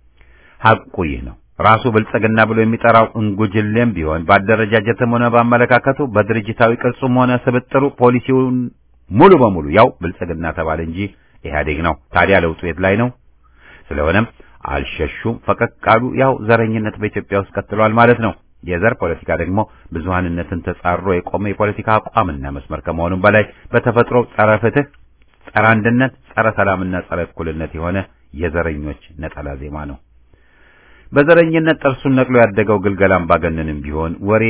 ሐቁ ይህ ነው። ራሱ ብልጽግና ብሎ የሚጠራው እንጉጅሌም ቢሆን ባደረጃጀትም ሆነ ባመለካከቱ በድርጅታዊ ቅርጹም ሆነ ስብጥሩ ፖሊሲውን ሙሉ በሙሉ ያው ብልጽግና ተባለ እንጂ ኢህአዴግ ነው። ታዲያ ለውጡ የት ላይ ነው? ስለሆነም አልሸሹም፣ ፈቀቅ ቃሉ ያው ዘረኝነት በኢትዮጵያ ውስጥ ቀጥሏል ማለት ነው። የዘር ፖለቲካ ደግሞ ብዙሃንነትን ተጻርሮ የቆመ የፖለቲካ አቋምና መስመር ከመሆኑም በላይ በተፈጥሮ ጸረ ፍትህ፣ ጸረ አንድነት፣ ጸረ ሰላምና ጸረ እኩልነት የሆነ የዘረኞች ነጠላ ዜማ ነው። በዘረኝነት ጥርሱን ነቅሎ ያደገው ግልገል አምባገነንም ቢሆን ወሬ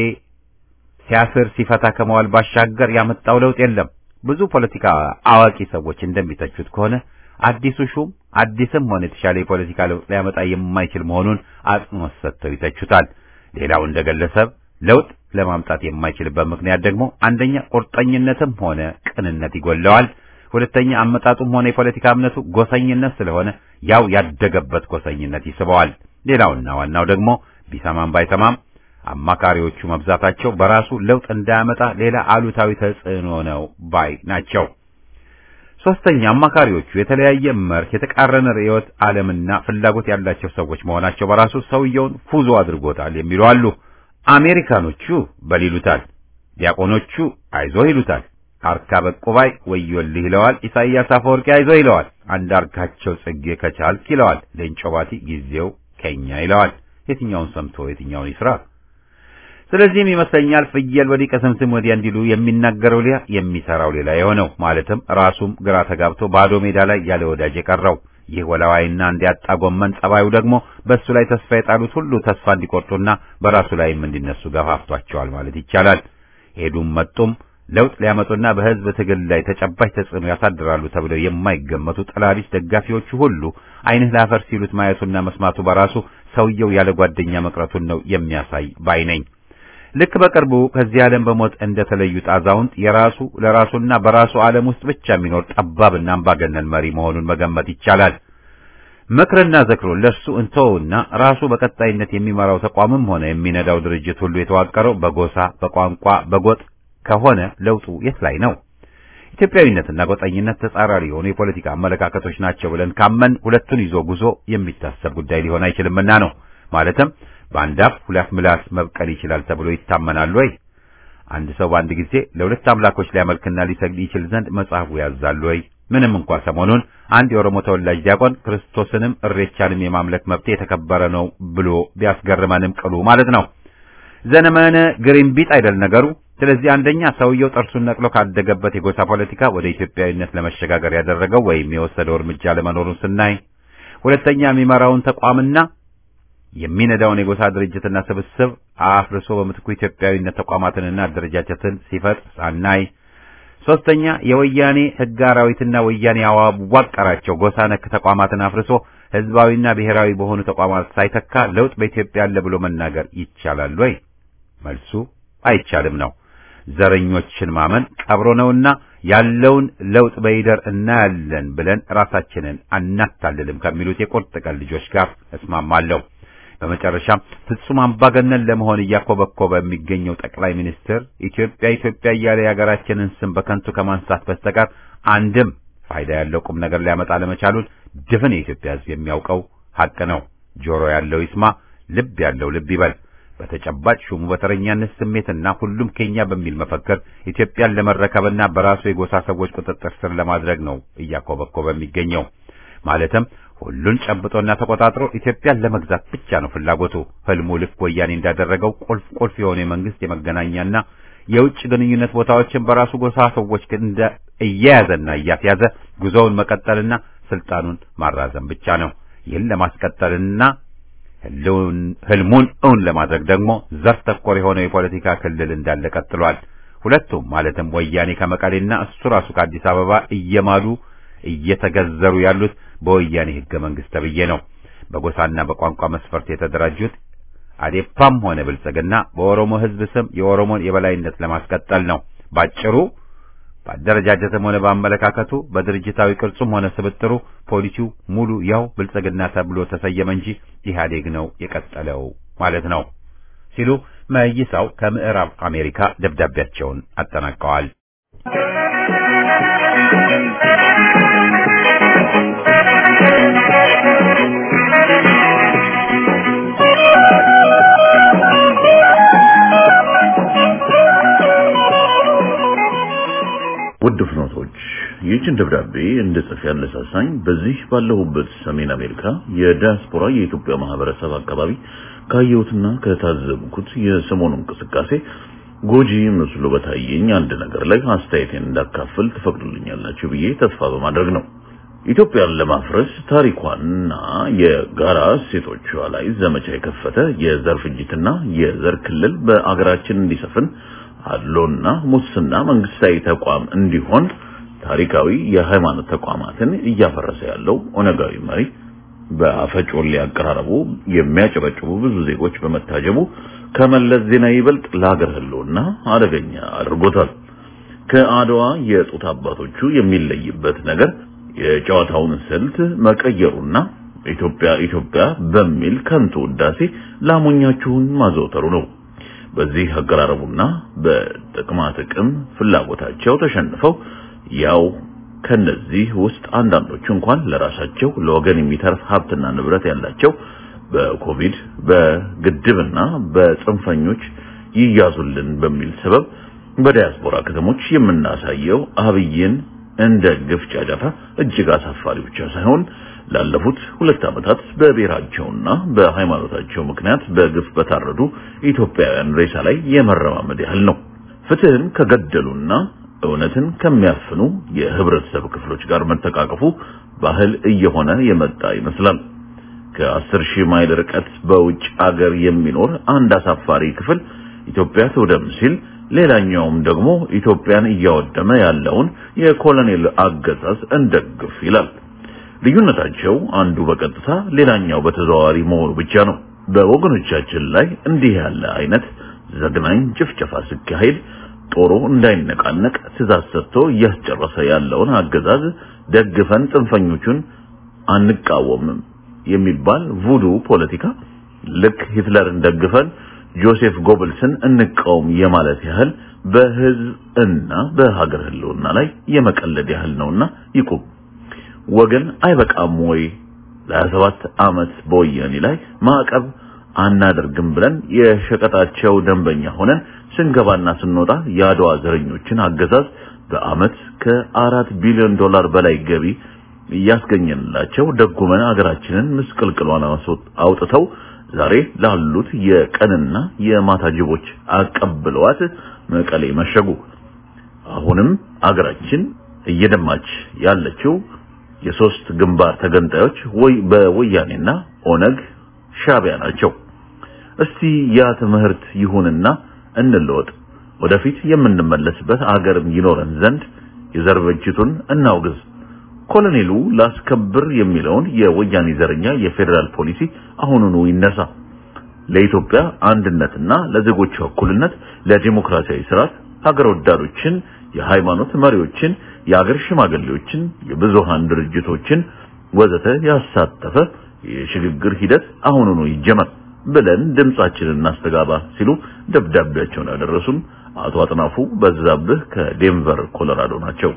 ሲያስር ሲፈታ ከመዋል ባሻገር ያመጣው ለውጥ የለም። ብዙ ፖለቲካ አዋቂ ሰዎች እንደሚተቹት ከሆነ አዲሱ ሹም አዲስም ሆነ የተሻለ የፖለቲካ ለውጥ ሊያመጣ የማይችል መሆኑን አጽንኦት ሰጥተው ይተቹታል። ሌላው እንደግለሰብ ለውጥ ለማምጣት የማይችልበት ምክንያት ደግሞ አንደኛ ቁርጠኝነትም ሆነ ቅንነት ይጎለዋል። ሁለተኛ አመጣጡም ሆነ የፖለቲካ እምነቱ ጎሰኝነት ስለሆነ ያው ያደገበት ጎሰኝነት ይስበዋል። ሌላውና ዋናው ደግሞ ቢሰማም ባይሰማም አማካሪዎቹ መብዛታቸው በራሱ ለውጥ እንዳያመጣ ሌላ አሉታዊ ተጽዕኖ ነው ባይ ናቸው። ሶስተኛ አማካሪዎቹ የተለያየ መርህ፣ የተቃረነ ርዕዮተ ዓለምና ፍላጎት ያላቸው ሰዎች መሆናቸው በራሱ ሰውየውን ፉዞ አድርጎታል የሚሉ አሉ። አሜሪካኖቹ በሊሉታል፣ ዲያቆኖቹ አይዞህ ይሉታል፣ አርካበ ቁባይ ወዮልህ ይለዋል፣ ኢሳይያስ አፈወርቂ አይዞህ ይለዋል፣ አንዳርጋቸው ጽጌ ከቻልክ ይለዋል፣ ሌንጮ ባቲ ጊዜው ከኛ ይለዋል። የትኛውን ሰምቶ የትኛውን ይስራ? ስለዚህም ይመስለኛል ፍየል ወዲህ ከስምስም ወዲያ እንዲሉ የሚናገረው ሌላ የሚሰራው ሌላ የሆነው ማለትም ራሱም ግራ ተጋብቶ ባዶ ሜዳ ላይ ያለ ወዳጅ የቀረው ይህ ወላዋይና እንዲያጣ ጎመን ጸባዩ ደግሞ በሱ ላይ ተስፋ የጣሉት ሁሉ ተስፋ እንዲቆርጡና በራሱ ላይም እንዲነሱ ገፋፍቷቸዋል ማለት ይቻላል። ሄዱም መጡም ለውጥ ሊያመጡና በህዝብ ትግል ላይ ተጨባጭ ተጽዕኖ ያሳድራሉ ተብለው የማይገመቱ ጠላቢስ ደጋፊዎቹ ሁሉ አይንህ ላፈር ሲሉት ማየቱና መስማቱ በራሱ ሰውየው ያለ ጓደኛ መቅረቱን ነው የሚያሳይ ባይነኝ። ልክ በቅርቡ ከዚህ ዓለም በሞት እንደተለዩት አዛውንት የራሱ ለራሱና በራሱ ዓለም ውስጥ ብቻ የሚኖር ጠባብና አምባገነን መሪ መሆኑን መገመት ይቻላል። ምክርና ዘክሩን ለሱ እንተውና ራሱ በቀጣይነት የሚመራው ተቋምም ሆነ የሚነዳው ድርጅት ሁሉ የተዋቀረው በጎሳ፣ በቋንቋ፣ በጎጥ ከሆነ ለውጡ የት ላይ ነው? ኢትዮጵያዊነትና ጎጠኝነት ተጻራሪ የሆኑ የፖለቲካ አመለካከቶች ናቸው ብለን ካመን ሁለቱን ይዞ ጉዞ የሚታሰብ ጉዳይ ሊሆን አይችልምና ነው። ማለትም በአንድ አፍ ሁለት ምላስ መብቀል ይችላል ተብሎ ይታመናል ወይ? አንድ ሰው በአንድ ጊዜ ለሁለት አምላኮች ሊያመልክና ሊሰግድ ይችል ዘንድ መጽሐፉ ያዛል ወይ? ምንም እንኳን ሰሞኑን አንድ የኦሮሞ ተወላጅ ዲያቆን ክርስቶስንም እሬቻንም የማምለክ መብት የተከበረ ነው ብሎ ቢያስገርመንም ቅሉ ማለት ነው። ዘነመነ ግሪንቢጥ አይደል ነገሩ። ስለዚህ አንደኛ ሰውየው ጥርሱን ነቅሎ ካደገበት የጎሳ ፖለቲካ ወደ ኢትዮጵያዊነት ለመሸጋገር ያደረገው ወይም የወሰደው እርምጃ ለመኖሩን ስናይ፣ ሁለተኛ የሚመራውን ተቋምና የሚነዳውን የጎሳ ድርጅትና ስብስብ አፍርሶ በምትኩ ኢትዮጵያዊነት ተቋማትንና አደረጃጀትን ሲፈጥር ሳናይ፣ ሶስተኛ የወያኔ ሕግ አራዊትና ወያኔ ያዋቀራቸው ጎሳ ነክ ተቋማትን አፍርሶ ህዝባዊና ብሔራዊ በሆኑ ተቋማት ሳይተካ ለውጥ በኢትዮጵያ አለ ብሎ መናገር ይቻላል ወይ? መልሱ አይቻልም ነው። ዘረኞችን ማመን ቀብሮ ነውና ያለውን ለውጥ በይደር እናያለን ብለን ራሳችንን አናታልልም ከሚሉት የቁርጥ ቀን ልጆች ጋር እስማማለሁ። በመጨረሻም ፍጹም አምባገነን ለመሆን እያኮበኮበ የሚገኘው ጠቅላይ ሚኒስትር ኢትዮጵያ እያለ የሀገራችንን ስም በከንቱ ከማንሳት በስተቀር አንድም ፋይዳ ያለው ቁም ነገር ሊያመጣ ለመቻሉን ድፍን የኢትዮጵያ ሕዝብ የሚያውቀው ሐቅ ነው። ጆሮ ያለው ይስማ፣ ልብ ያለው ልብ ይበል። በተጨባጭ ሹሙ በተረኛነት ስሜትና ሁሉም ከኛ በሚል መፈክር ኢትዮጵያን ለመረከብና በራሱ የጎሳ ሰዎች ቁጥጥር ስር ለማድረግ ነው እያኮበኮበ የሚገኘው። ማለትም ሁሉን ጨብጦና ተቆጣጥሮ ኢትዮጵያን ለመግዛት ብቻ ነው ፍላጎቱ። ህልሙ ልክ ወያኔ እንዳደረገው ቁልፍ የሆነ የመንግስት የመገናኛና የውጭ ግንኙነት ቦታዎችን በራሱ ጎሳ ሰዎች እንደ እያያዘና እያስያዘ ጉዞውን መቀጠልና ስልጣኑን ማራዘም ብቻ ነው። ይህን ለማስቀጠልና ህልሙን እውን ለማድረግ ደግሞ ዘር ተኮር የሆነው የፖለቲካ ክልል እንዳለ ቀጥሏል። ሁለቱም ማለትም ወያኔ ከመቀሌና እሱ ራሱ ከአዲስ አበባ እየማሉ እየተገዘሩ ያሉት በወያኔ ህገ መንግስት ተብዬ ነው። በጎሳና በቋንቋ መስፈርት የተደራጁት አዴፓም ሆነ ብልጽግና በኦሮሞ ህዝብ ስም የኦሮሞን የበላይነት ለማስቀጠል ነው። ባጭሩ በአደረጃጀትም ሆነ በአመለካከቱ በድርጅታዊ ቅርጹም ሆነ ስብጥሩ ፖሊሲው ሙሉ ያው ብልጽግና ተብሎ ተሰየመ እንጂ ኢህአዴግ ነው የቀጠለው ማለት ነው ሲሉ መይሳው ከምዕራብ አሜሪካ ደብዳቤያቸውን አጠናቀዋል። ውድ ፍኖቶች ይህችን ደብዳቤ እንድጽፍ ያነሳሳኝ በዚህ ባለሁበት ሰሜን አሜሪካ የዲያስፖራ የኢትዮጵያ ማህበረሰብ አካባቢ ካየሁትና ከታዘብኩት የሰሞኑ እንቅስቃሴ ጎጂ መስሎ በታየኝ አንድ ነገር ላይ አስተያየቴን እንዳካፍል ትፈቅዱልኛላችሁ ብዬ ተስፋ በማድረግ ነው። ኢትዮጵያን ለማፍረስ ታሪኳንና የጋራ እሴቶቿ ላይ ዘመቻ የከፈተ የዘር ፍጅትና የዘር ክልል በአገራችን እንዲሰፍን አድሎና ሙስና መንግስታዊ ተቋም እንዲሆን ታሪካዊ የሃይማኖት ተቋማትን እያፈረሰ ያለው ኦነጋዊ መሪ በአፈጮሌ አቀራረቡ የሚያጨበጭቡ ብዙ ዜጎች በመታጀቡ ከመለስ ዜናዊ ይበልጥ ለሀገር ህልውና አደገኛ አድርጎታል። ከአድዋ የጡት አባቶቹ የሚለይበት ነገር የጨዋታውን ስልት መቀየሩና ኢትዮጵያ በሚል ከንቱ ውዳሴ ላሞኛችሁን ማዘውተሩ ነው። በዚህ አቀራረቡና በጥቅማ ጥቅም ፍላጎታቸው ተሸንፈው ያው ከነዚህ ውስጥ አንዳንዶቹ እንኳን ለራሳቸው ለወገን የሚተርፍ ሀብትና ንብረት ያላቸው በኮቪድ በግድብና በጽንፈኞች ይያዙልን በሚል ሰበብ በዲያስፖራ ከተሞች የምናሳየው አብይን እንደ ግፍ ጫጫታ እጅግ አሳፋሪ ብቻ ሳይሆን ላለፉት 2 ዓመታት በብሔራቸውና በሃይማኖታቸው ምክንያት በግፍ በታረዱ ኢትዮጵያውያን ሬሳ ላይ የመረማመድ ያህል ነው። ፍትህን ከገደሉና እውነትን ከሚያፍኑ የህብረተሰብ ክፍሎች ጋር መተቃቀፉ ባህል እየሆነ የመጣ ይመስላል። ከ10,000 ማይል ርቀት በውጭ አገር የሚኖር አንድ አሳፋሪ ክፍል ኢትዮጵያ ትውደም ሲል፣ ሌላኛውም ደግሞ ኢትዮጵያን እያወደመ ያለውን የኮሎኔል አገዛዝ እንደግፍ ይላል። ልዩነታቸው አንዱ በቀጥታ ሌላኛው በተዘዋዋሪ መሆኑ ብቻ ነው። በወገኖቻችን ላይ እንዲህ ያለ አይነት ዘግናኝ ጭፍጨፋ ሲካሄድ ጦሩ እንዳይነቃነቅ ትዕዛዝ ሰጥቶ እያስጨረሰ ያለውን አገዛዝ ደግፈን ጽንፈኞቹን አንቃወምም የሚባል ቮዱ ፖለቲካ ልክ ሂትለርን ደግፈን ጆሴፍ ጎብልስን እንቃወም የማለት ያህል በህዝብ እና በሀገር ህልውና ላይ የመቀለድ ያህል ነውና ይቁም። ወገን አይበቃም ወይ? ለ27 ዓመት በወያኔ ላይ ማዕቀብ አናደርግም ብለን የሸቀጣቸው ደንበኛ ሆነን ስንገባና ስንወጣ ያድዋ ዘረኞችን አገዛዝ በአመት ከ4 ቢሊዮን ዶላር በላይ ገቢ ያስገኘንላቸው ደጉመን አገራችንን ምስቅልቅሏን አውጥተው ዛሬ ላሉት የቀንና የማታ ጅቦች አቀብለዋት መቀሌ መሸጉ። አሁንም አገራችን እየደማች ያለችው የሶስት ግንባር ተገንጣዮች ወይ በወያኔና ኦነግ ሻቢያ ናቸው። እስቲ ያ ትምህርት ይሁንና እንለወጥ። ወደፊት የምንመለስበት አገርም ይኖረን ዘንድ የዘርበጅቱን እናውግዝ። ኮሎኔሉ ላስከብር የሚለውን የወያኔ ዘረኛ የፌደራል ፖሊሲ አሁኑኑ ይነሳ። ለኢትዮጵያ አንድነትና ለዜጎቿ እኩልነት፣ ለዲሞክራሲያዊ ስርዓት ሀገር ወዳዶችን፣ የሃይማኖት መሪዎችን፣ የአገር ሽማግሌዎችን፣ የብዙሃን ድርጅቶችን ወዘተ ያሳተፈ የሽግግር ሂደት አሁኑኑ ይጀመር ብለን ድምጻችንን እናስተጋባ ሲሉ ደብዳቤያቸውን ያደረሱን አቶ አጥናፉ በዛብህ ከዴንቨር ኮሎራዶ ናቸው።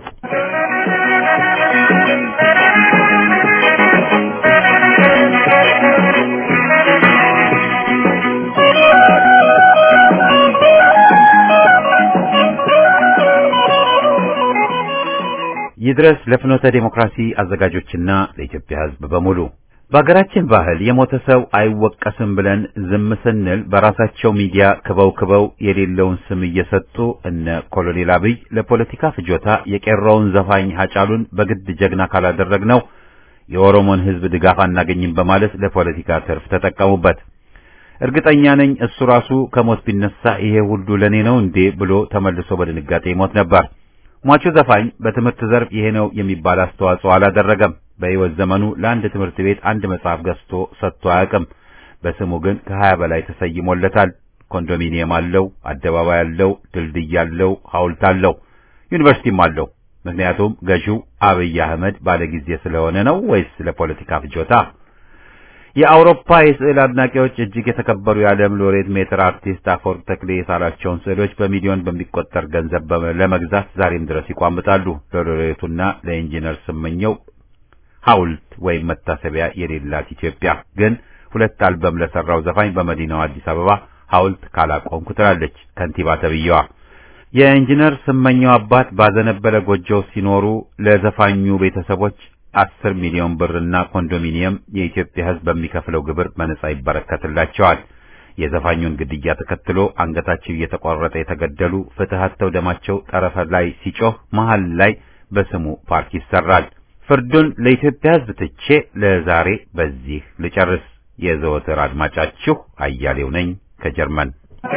ይድረስ ለፍኖተ ዲሞክራሲ አዘጋጆችና ለኢትዮጵያ ሕዝብ በሙሉ። በአገራችን ባህል የሞተ ሰው አይወቀስም ብለን ዝም ስንል በራሳቸው ሚዲያ ክበው የሌለውን ስም እየሰጡ እነ ኮሎኔል አብይ ለፖለቲካ ፍጆታ የቄሮውን ዘፋኝ ሀጫሉን በግድ ጀግና ካላደረግነው የኦሮሞን ሕዝብ ድጋፍ አናገኝም በማለት ለፖለቲካ ትርፍ ተጠቀሙበት። እርግጠኛ ነኝ እሱ ራሱ ከሞት ቢነሳ ይሄ ሁሉ ለኔ ነው እንዴ ብሎ ተመልሶ በድንጋጤ ሞት ነበር። ሟቹ ዘፋኝ በትምህርት ዘርፍ ይሄ ነው የሚባል አስተዋጽኦ አላደረገም። በሕይወት ዘመኑ ለአንድ ትምህርት ቤት አንድ መጽሐፍ ገዝቶ ሰጥቶ አያውቅም። በስሙ ግን ከ20 በላይ ተሰይሞለታል። ኮንዶሚኒየም አለው፣ አደባባይ አለው፣ ድልድይ አለው፣ ሐውልት አለው፣ ዩኒቨርሲቲም አለው። ምክንያቱም ገዢው አብይ አህመድ ባለጊዜ ስለሆነ ነው ወይስ ለፖለቲካ ፍጆታ? የአውሮፓ የስዕል አድናቂዎች እጅግ የተከበሩ የዓለም ሎሬት ሜትር አርቲስት አፈወርቅ ተክሌ የሳላቸውን ስዕሎች በሚሊዮን በሚቆጠር ገንዘብ ለመግዛት ዛሬም ድረስ ይቋምጣሉ። ለሎሬቱና ለኢንጂነር ስመኘው ሐውልት ወይም መታሰቢያ የሌላት ኢትዮጵያ ግን 2 አልበም ለሰራው ዘፋኝ በመዲናው አዲስ አበባ ሐውልት ካላቆምኩ ትላለች ከንቲባ ተብዬዋ። የኢንጂነር ስመኘው አባት ባዘነበለ ጎጆው ሲኖሩ ለዘፋኙ ቤተሰቦች 10 ሚሊዮን ብርና ኮንዶሚኒየም የኢትዮጵያ ሕዝብ በሚከፍለው ግብር በነጻ ይበረከትላቸዋል። የዘፋኙን ግድያ ተከትሎ አንገታቸው እየተቆረጠ የተገደሉ ፍትሃተው ደማቸው ጠረፈ ላይ ሲጮህ መሃል ላይ በስሙ ፓርክ ይሰራል። ፍርዱን ለኢትዮጵያ ሕዝብ ትቼ ለዛሬ በዚህ ልጨርስ። የዘወትር አድማጫችሁ አያሌው ነኝ ከጀርመን።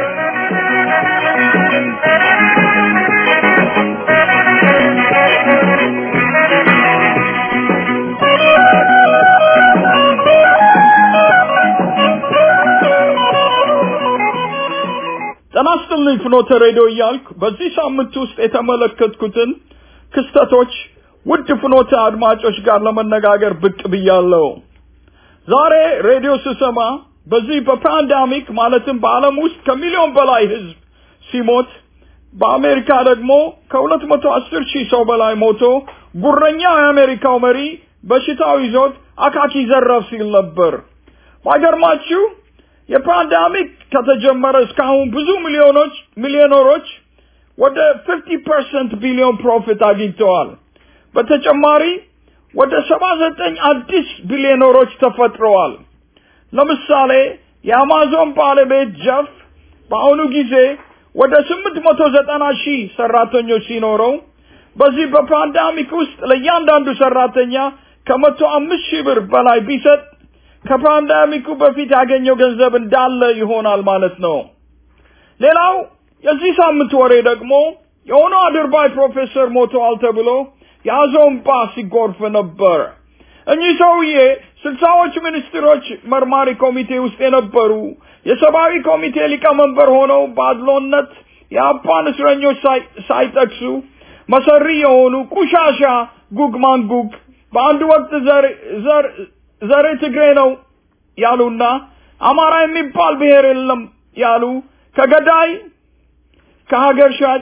ተናስተልኝ ፍኖተ ሬዲዮ ያልኩ በዚህ ሳምንት ውስጥ የተመለከትኩትን ክስተቶች ውድ ፍኖተ አድማጮች ጋር ለመነጋገር ብቅ ብያለሁ። ዛሬ ሬዲዮ ስሰማ በዚህ በፓንዳሚክ ማለትም በዓለም ውስጥ ከሚሊዮን በላይ ህዝብ ሲሞት በአሜሪካ ደግሞ ከ210,000 ሰው በላይ ሞቶ ጉረኛው የአሜሪካው መሪ በሽታው ይዞት አካኪ ዘረፍ ሲል ነበር። ማገርማችሁ የፓንዳሚክ ከተጀመረ እስካሁን ብዙ ሚሊዮነሮች ወደ 50% ቢሊዮን ፕሮፊት አግኝተዋል። በተጨማሪ ወደ 79 አዲስ ቢሊዮነሮች ተፈጥረዋል። ለምሳሌ የአማዞን ባለቤት ጀፍ በአሁኑ ጊዜ ወደ 890,000 ሰራተኞች ሲኖረው በዚህ በፓንዳሚክ ውስጥ ለእያንዳንዱ ሰራተኛ ከ105,000 ብር በላይ ቢሰጥ ከፓንዳሚኩ በፊት ያገኘው ገንዘብ እንዳለ ይሆናል ማለት ነው። ሌላው የዚህ ሳምንት ወሬ ደግሞ የሆነ አድርባይ ፕሮፌሰር ሞተዋል ተብሎ የአዞን ባስ ሲጎርፍ ነበር። እኚህ ሰውዬ 60ዎች ሚኒስትሮች መርማሪ ኮሚቴ ውስጥ የነበሩ የሰብአዊ ኮሚቴ ሊቀመንበር ሆነው ባድሎነት የአፓን እስረኞች ሳይጠቅሱ መሰሪ የሆኑ ቁሻሻ ጉግማንጉግ በአንድ ወቅት ዘሬ ትግሬ ነው ያሉና አማራ የሚባል ብሔር የለም ያሉ ከገዳይ ከሀገር ሻጭ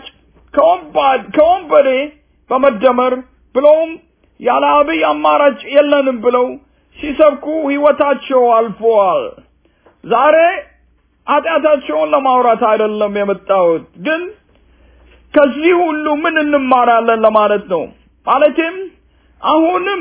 ከወንበዴ በመደመር ብለውም ያለ አብይ አማራጭ የለንም ብለው ሲሰብኩ ህይወታቸው አልፈዋል። ዛሬ ኃጢአታቸውን ለማውራት አይደለም የመጣሁት፣ ግን ከዚህ ሁሉ ምን እንማራለን ለማለት ነው። ማለትም አሁንም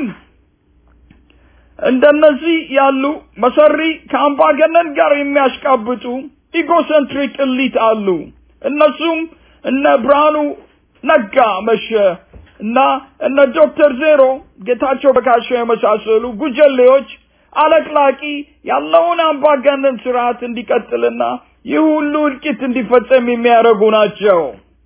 እንደነዚህ ያሉ መሰሪ ከአምባገነን ጋር የሚያሽቃብጡ ኢጎሴንትሪክ ኤሊት አሉ። እነሱም እነ ብርሃኑ ነጋ መሸ እና እነ ዶክተር ዜሮ ጌታቸው በካሸው የመሳሰሉ ጉጀሌዎች አለቅላቂ ያለውን አምባገነን ስርዓት እንዲቀጥልና ይህ ሁሉ እልቂት እንዲፈጸም የሚያደርጉ ናቸው።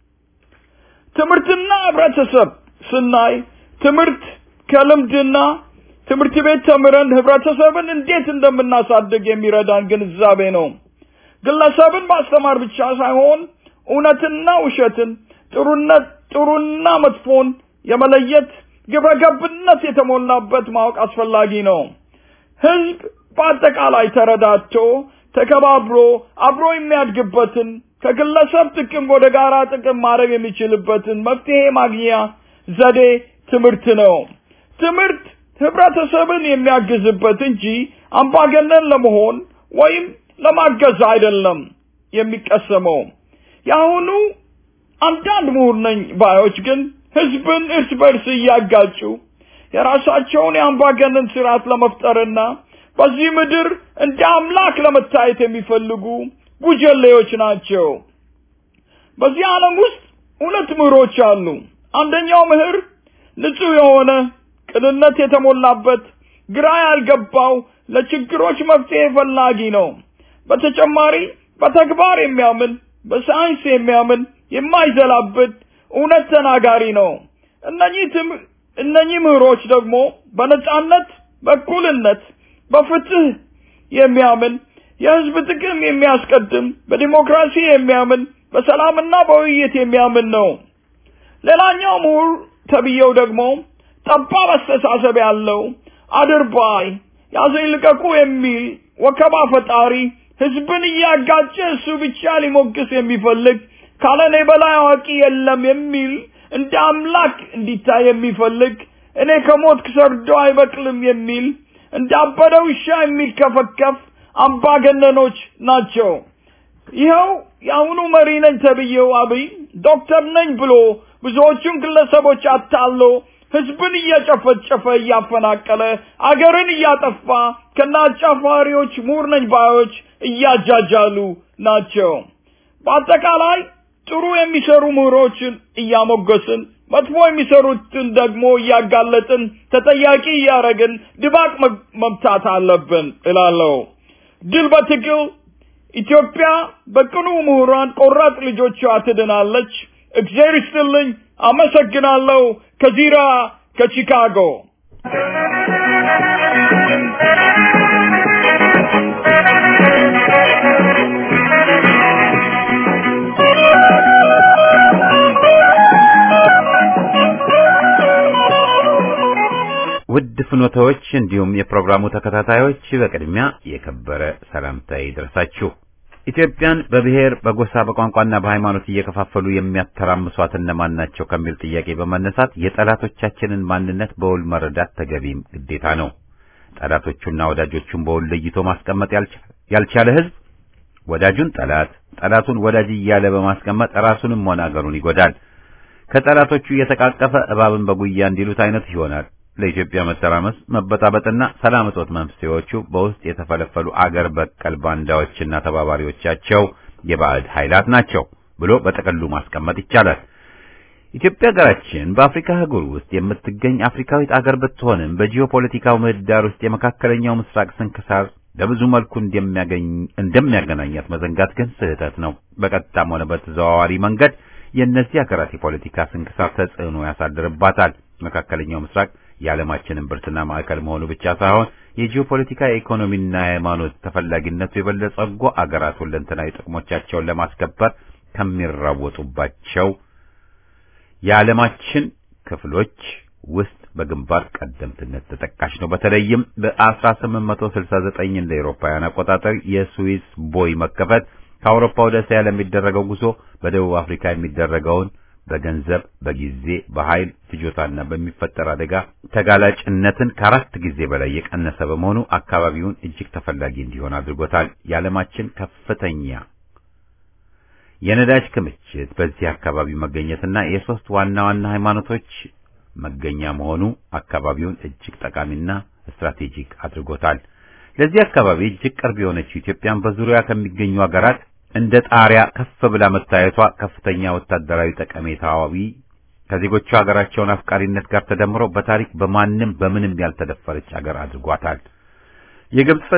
ትምህርትና ህብረተሰብ ስናይ ትምህርት ከልምድና ትምህርት ቤት ተምረን ህብረተሰብን እንዴት እንደምናሳድግ የሚረዳን ግንዛቤ ነው። ግለሰብን ማስተማር ብቻ ሳይሆን እውነትና ውሸትን፣ ጥሩና መጥፎን የመለየት ግብረገብነት የተሞላበት ማወቅ አስፈላጊ ነው። ህዝብ በአጠቃላይ ተረዳድቶ ተከባብሮ አብሮ የሚያድግበትን ከግለሰብ ጥቅም ወደ ጋራ ጥቅም ማድረግ የሚችልበትን መፍትሄ ማግኛ ዘዴ ትምህርት ነው። ትምህርት ህብረተሰብን የሚያግዝበት እንጂ አምባገነን ለመሆን ወይም ለማገዝ አይደለም የሚቀሰመው። ያሁኑ አንዳንድ ምሁር ነኝ ባዮች ግን ህዝብን እርስ በርስ እያጋጩ የራሳቸውን የአምባገነን ስርዓት ለመፍጠርና በዚህ ምድር እንደ አምላክ ለመታየት የሚፈልጉ ጉጀሌዎች ናቸው። በዚህ ዓለም ውስጥ ሁለት ምሁሮች አሉ። አንደኛው ምሁር ንጹህ የሆነ ቅንነት የተሞላበት ግራ ያልገባው ለችግሮች መፍትሄ ፈላጊ ነው። በተጨማሪ በተግባር የሚያምን በሳይንስ የሚያምን የማይዘላብድ እውነት ተናጋሪ ነው። እነኚህ ምሁሮች ደግሞ በነጻነት፣ በእኩልነት፣ በፍትህ የሚያምን የህዝብ ጥቅም የሚያስቀድም በዲሞክራሲ የሚያምን በሰላምና በውይይት የሚያምን ነው። ሌላኛው ምሁር ተብየው ደግሞ ጠባብ አስተሳሰብ ያለው አድርባይ ያዘኝ ልቀቁ የሚል ወከባ ፈጣሪ ህዝብን እያጋጨ እሱ ብቻ ሊሞግስ የሚፈልግ ካለኔ በላይ አዋቂ የለም የሚል እንደ አምላክ እንዲታይ የሚፈልግ እኔ ከሞት ሰርዶ አይበቅልም የሚል እንዳበደ ውሻ የሚከፈከፍ አምባገነኖች ናቸው። ይኸው የአሁኑ መሪ ነኝ ተብዬው አብይ ዶክተር ነኝ ብሎ ብዙዎቹን ግለሰቦች አታሎ ህዝብን እያጨፈጨፈ እያፈናቀለ አገርን እያጠፋ ከናጫፋሪዎች ምሁር ነኝ ባዮች እያጃጃሉ ናቸው። በአጠቃላይ ጥሩ የሚሰሩ ምሁሮችን እያሞገስን መጥፎ የሚሰሩትን ደግሞ እያጋለጥን ተጠያቂ እያረግን ድባቅ መምታት አለብን እላለሁ። ድል በትግል ኢትዮጵያ በቅኑ ምሁራን ቆራጥ ልጆቿ ትድናለች። እግዚአብሔር ይስጥልኝ። አመሰግናለሁ። ከዚራ ከቺካጎ ውድ ፍኖታዎች እንዲሁም የፕሮግራሙ ተከታታዮች በቅድሚያ የከበረ ሰላምታዬ ይድረሳችሁ። ኢትዮጵያን በብሔር በጎሳ በቋንቋና በሃይማኖት እየከፋፈሉ የሚያተራምሷት እነማን ናቸው ከሚል ጥያቄ በመነሳት የጠላቶቻችንን ማንነት በውል መረዳት ተገቢም ግዴታ ነው። ጠላቶቹና ወዳጆቹን በውል ለይቶ ማስቀመጥ ያልቻለ ህዝብ ወዳጁን ጠላት፣ ጠላቱን ወዳጅ እያለ በማስቀመጥ ራሱንም ሆነ አገሩን ይጎዳል። ከጠላቶቹ እየተቃቀፈ እባብን በጉያ እንዲሉት አይነት ይሆናል። ለኢትዮጵያ መተራመስ መበጣበጥና ሰላም እጦት መንስኤዎቹ በውስጥ የተፈለፈሉ አገር በቀል ባንዳዎችና ተባባሪዎቻቸው የባዕድ ኃይላት ናቸው ብሎ በጥቅሉ ማስቀመጥ ይቻላል። ኢትዮጵያ ሀገራችን በአፍሪካ አህጉር ውስጥ የምትገኝ አፍሪካዊት አገር ብትሆንም በጂኦፖለቲካው ምህዳር ውስጥ የመካከለኛው ምስራቅ ስንክሳር በብዙ መልኩ እንደሚያገናኛት መዘንጋት ግን ስህተት ነው። በቀጥታም ሆነ በተዘዋዋሪ መንገድ የእነዚህ ሀገራት የፖለቲካ ስንክሳር ተጽዕኖ ያሳድርባታል። መካከለኛው ምስራቅ የዓለማችንን ብርትና ማዕከል መሆኑ ብቻ ሳይሆን የጂኦፖለቲካ ኢኮኖሚና ሃይማኖት ተፈላጊነቱ የበለጸጉ አገራት ሁለንተናዊ ጥቅሞቻቸውን ለማስከበር ከሚራወጡባቸው የዓለማችን ክፍሎች ውስጥ በግንባር ቀደምትነት ተጠቃሽ ነው። በተለይም በ1869 እንደ አውሮፓውያን አቆጣጠር የስዊስ ቦይ መከፈት ከአውሮፓ ወደ እስያ ለሚደረገው ጉዞ በደቡብ አፍሪካ የሚደረገውን በገንዘብ፣ በጊዜ፣ በኃይል ፍጆታና በሚፈጠር አደጋ ተጋላጭነትን ከ4 ጊዜ በላይ የቀነሰ በመሆኑ አካባቢውን እጅግ ተፈላጊ እንዲሆን አድርጎታል። የዓለማችን ከፍተኛ የነዳጅ ክምችት በዚህ አካባቢ መገኘትና የሶስት ዋና ዋና ሃይማኖቶች መገኛ መሆኑ አካባቢውን እጅግ ጠቃሚና ስትራቴጂክ አድርጎታል። ለዚህ አካባቢ እጅግ ቅርብ የሆነችው ኢትዮጵያን በዙሪያ ከሚገኙ ሀገራት እንደ ጣሪያ ከፍ ብላ መታየቷ ከፍተኛ ወታደራዊ ጠቀሜታዊ ከዜጎቹ ሀገራቸውን አፍቃሪነት ጋር ተደምሮ በታሪክ በማንም በምንም ያልተደፈረች ሀገር አድርጓታል። የግብጽ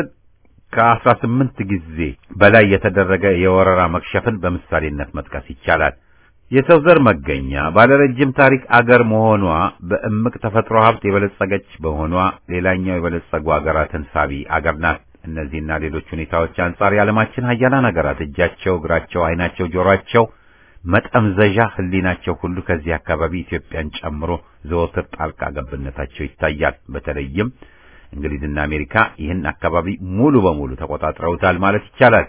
ከ18 ጊዜ በላይ የተደረገ የወረራ መክሸፍን በምሳሌነት መጥቀስ ይቻላል። የሰው ዘር መገኛ ባለረጅም ታሪክ አገር መሆኗ በእምቅ ተፈጥሮ ሀብት የበለጸገች በመሆኗ ሌላኛው የበለጸጉ ሀገራትን ሳቢ አገር ናት። እነዚህና ሌሎች ሁኔታዎች አንጻር የዓለማችን ሀያላን ሀገራት እጃቸው፣ እግራቸው፣ አይናቸው፣ ጆሮአቸው፣ መጠምዘዣ ህሊናቸው ሁሉ ከዚህ አካባቢ ኢትዮጵያን ጨምሮ ዘወትር ጣልቃ ገብነታቸው ይታያል። በተለይም እንግሊዝና አሜሪካ ይህን አካባቢ ሙሉ በሙሉ ተቆጣጥረውታል ማለት ይቻላል።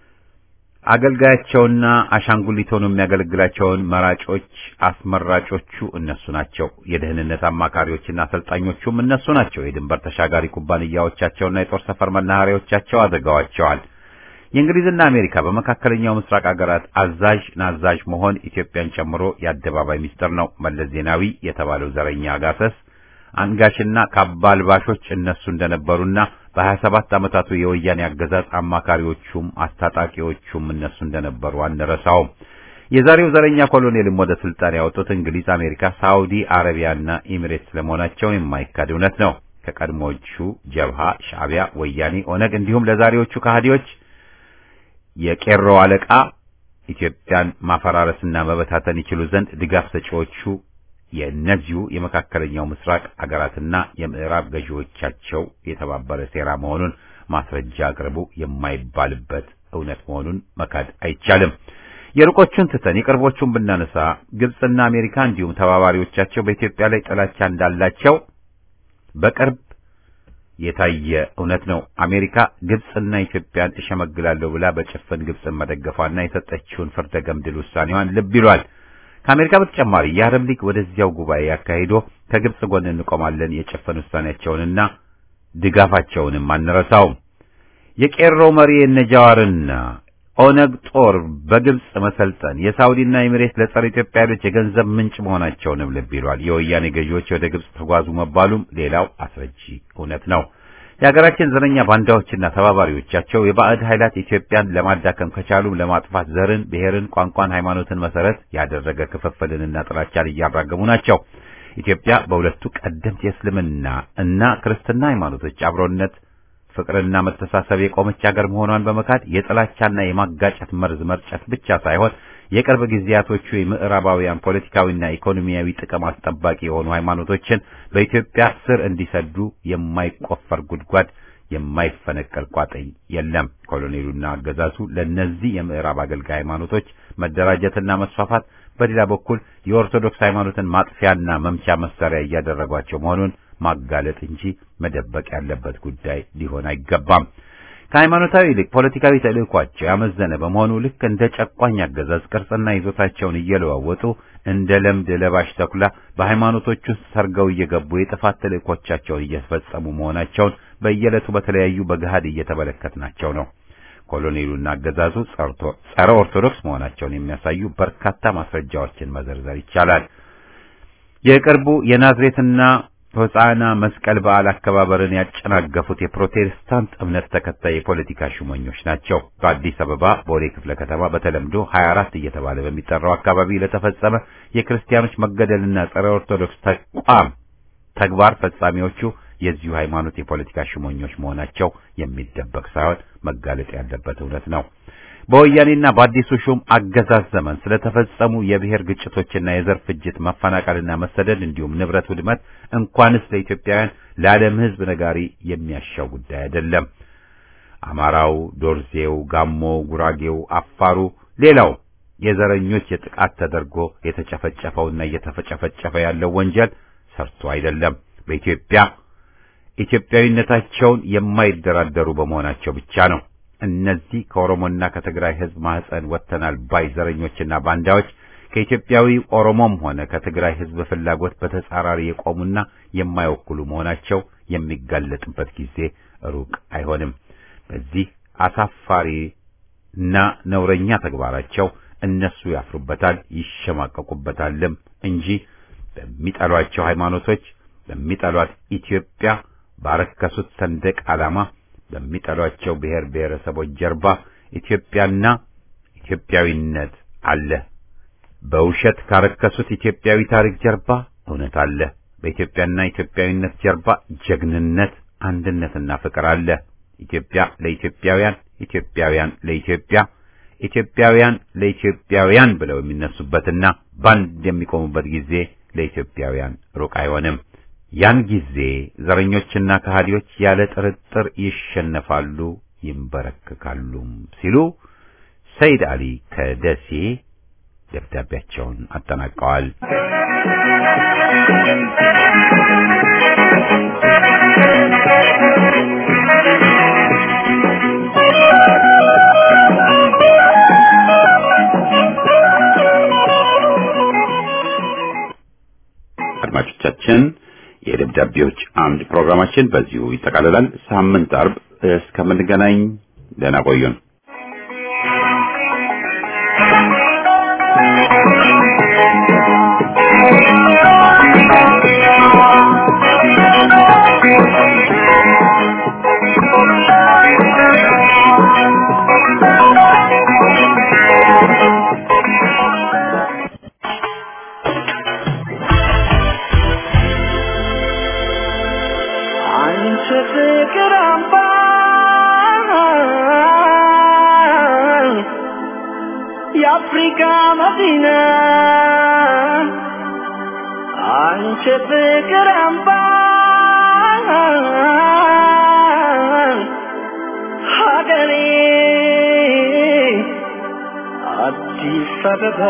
አገልጋያቸውና አሻንጉሊት ሆነው የሚያገለግላቸውን መራጮች አስመራጮቹ እነሱ ናቸው። የደህንነት አማካሪዎችና አሰልጣኞቹም እነሱ ናቸው። የድንበር ተሻጋሪ ኩባንያዎቻቸውና የጦር ሰፈር መናኸሪያዎቻቸው አድርገዋቸዋል። የእንግሊዝና አሜሪካ በመካከለኛው ምስራቅ ሀገራት አዛዥ ናዛዥ መሆን ኢትዮጵያን ጨምሮ የአደባባይ ሚስጥር ነው። መለስ ዜናዊ የተባለው ዘረኛ አጋሰስ አንጋሽና ካባልባሾች እነሱ እንደነበሩና በ27 ዓመታቱ የወያኔ አገዛዝ አማካሪዎቹም አስታጣቂዎቹም እነሱ እንደነበሩ አንረሳውም። የዛሬው ዘረኛ ኮሎኔልም ወደ ስልጣን ያወጡት እንግሊዝ፣ አሜሪካ፣ ሳውዲ አረቢያና ኤሚሬትስ ለመሆናቸው የማይካድ እውነት ነው። ከቀድሞቹ ጀብሃ፣ ሻዕቢያ፣ ወያኔ፣ ኦነግ እንዲሁም ለዛሬዎቹ ከሃዲዎች የቄሮ አለቃ ኢትዮጵያን ማፈራረስና መበታተን ይችሉ ዘንድ ድጋፍ ሰጪዎቹ የእነዚሁ የመካከለኛው ምስራቅ አገራትና የምዕራብ ገዢዎቻቸው የተባበረ ሴራ መሆኑን ማስረጃ አቅርቡ የማይባልበት እውነት መሆኑን መካድ አይቻልም። የሩቆቹን ትተን የቅርቦቹን ብናነሳ ግብጽና አሜሪካ እንዲሁም ተባባሪዎቻቸው በኢትዮጵያ ላይ ጥላቻ እንዳላቸው በቅርብ የታየ እውነት ነው። አሜሪካ ግብጽና ኢትዮጵያን እሸመግላለሁ ብላ በጭፍን ግብጽን መደገፏና የሰጠችውን ፍርደ ገምድል ውሳኔዋን ልብ ይሏል። ከአሜሪካ በተጨማሪ የአረብ ሊግ ወደዚያው ጉባኤ ያካሂዶ ከግብጽ ጎን እንቆማለን የጭፍን ውሳኔያቸውንና ድጋፋቸውንም አንረሳውም። የቄሮ መሪ የነጃዋርና ኦነግ ጦር በግብጽ መሰልጠን የሳውዲና ኤሚሬት ለጸረ ኢትዮጵያ ኃይሎች የገንዘብ ምንጭ መሆናቸውንም ልብ ይሏል። የወያኔ ገዢዎች ወደ ግብጽ ተጓዙ መባሉም ሌላው አስረጂ እውነት ነው። የሀገራችን ዘረኛ ባንዳዎችና ተባባሪዎቻቸው የባዕድ ኃይላት ኢትዮጵያን ለማዳከም ከቻሉም ለማጥፋት ዘርን፣ ብሔርን፣ ቋንቋን፣ ሃይማኖትን መሰረት ያደረገ ክፍፍልንና ጥላቻን እያራገሙ ናቸው። ኢትዮጵያ በሁለቱ ቀደምት የእስልምና እና ክርስትና ሃይማኖቶች አብሮነት ፍቅርና መተሳሰብ የቆመች ሀገር መሆኗን በመካድ የጥላቻና የማጋጨት መርዝ መርጨት ብቻ ሳይሆን የቅርብ ጊዜያቶቹ የምዕራባውያን ፖለቲካዊና ኢኮኖሚያዊ ጥቅም አስጠባቂ የሆኑ ሃይማኖቶችን በኢትዮጵያ ስር እንዲሰዱ የማይቆፈር ጉድጓድ የማይፈነቀል ቋጥኝ የለም። ኮሎኔሉና አገዛዙ ለነዚህ የምዕራብ አገልጋይ ሃይማኖቶች መደራጀትና መስፋፋት በሌላ በኩል የኦርቶዶክስ ሃይማኖትን ማጥፊያና መምቻ መሳሪያ እያደረጓቸው መሆኑን ማጋለጥ እንጂ መደበቅ ያለበት ጉዳይ ሊሆን አይገባም። ከሃይማኖታዊ ይልቅ ፖለቲካዊ ተልእኳቸው ያመዘነ በመሆኑ ልክ እንደ ጨቋኝ አገዛዝ ቅርጽና ይዞታቸውን እየለዋወጡ እንደ ለምድ ለባሽ ተኩላ በሃይማኖቶች ውስጥ ሰርገው እየገቡ የጥፋት ተልእኮቻቸውን እየፈጸሙ መሆናቸውን በየዕለቱ በተለያዩ በገሃድ እየተመለከትናቸው ነው። ኮሎኔሉና አገዛዙ ጸረ ኦርቶዶክስ መሆናቸውን የሚያሳዩ በርካታ ማስረጃዎችን መዘርዘር ይቻላል። የቅርቡ የናዝሬትና ሆሳዕና መስቀል በዓል አከባበርን ያጨናገፉት የፕሮቴስታንት እምነት ተከታይ የፖለቲካ ሹመኞች ናቸው። በአዲስ አበባ ቦሌ ክፍለ ከተማ በተለምዶ 24 እየተባለ በሚጠራው አካባቢ ለተፈጸመ የክርስቲያኖች መገደልና ጸረ ኦርቶዶክስ ተግባር ፈጻሚዎቹ የዚሁ ሃይማኖት የፖለቲካ ሹመኞች መሆናቸው የሚደበቅ ሳይሆን መጋለጥ ያለበት እውነት ነው። በወያኔና በአዲሱ ሹም አገዛዝ ዘመን ስለተፈጸሙ የብሔር ግጭቶችና የዘር ፍጅት፣ መፈናቀልና መሰደድ እንዲሁም ንብረት ውድመት እንኳንስ ለኢትዮጵያውያን ለዓለም ሕዝብ ነጋሪ የሚያሻው ጉዳይ አይደለም። አማራው፣ ዶርዜው፣ ጋሞ፣ ጉራጌው፣ አፋሩ፣ ሌላው የዘረኞች የጥቃት ተደርጎ የተጨፈጨፈውና እየተፈጨፈጨፈ ያለው ወንጀል ሰርቶ አይደለም። በኢትዮጵያ ኢትዮጵያዊነታቸውን የማይደራደሩ በመሆናቸው ብቻ ነው። እነዚህ ከኦሮሞና ከትግራይ ሕዝብ ማህፀን ወጥተናል ባይ ዘረኞችና ባንዳዎች ከኢትዮጵያዊ ኦሮሞም ሆነ ከትግራይ ሕዝብ ፍላጎት በተጻራሪ የቆሙና የማይወክሉ መሆናቸው የሚጋለጥበት ጊዜ ሩቅ አይሆንም። በዚህ አሳፋሪና ነውረኛ ተግባራቸው እነሱ ያፍሩበታል ይሸማቀቁበታልም እንጂ በሚጠሏቸው ሃይማኖቶች በሚጠሏት ኢትዮጵያ ባረከሱት ሰንደቅ ዓላማ በሚጠሏቸው ብሔር ብሔረሰቦች ጀርባ ኢትዮጵያና ኢትዮጵያዊነት አለ። በውሸት ካረከሱት ኢትዮጵያዊ ታሪክ ጀርባ እውነት አለ። በኢትዮጵያና ኢትዮጵያዊነት ጀርባ ጀግንነት፣ አንድነትና ፍቅር አለ። ኢትዮጵያ ለኢትዮጵያውያን፣ ኢትዮጵያውያን ለኢትዮጵያ፣ ኢትዮጵያውያን ለኢትዮጵያውያን ብለው የሚነሱበትና ባንድ የሚቆሙበት ጊዜ ለኢትዮጵያውያን ሩቅ አይሆንም። ያን ጊዜ ዘረኞችና ከሃዲዎች ያለ ጥርጥር ይሸነፋሉ፣ ይንበረከካሉም ሲሉ ሰይድ አሊ ከደሴ ደብዳቤያቸውን አጠናቀዋል። አድማጮቻችን የደብዳቤዎች አምድ ፕሮግራማችን በዚሁ ይጠቃልላል። ሳምንት አርብ እስከምንገናኝ ደህና ቆዩን። Africa Medina Anche fikir amba Hagari Addis Ababa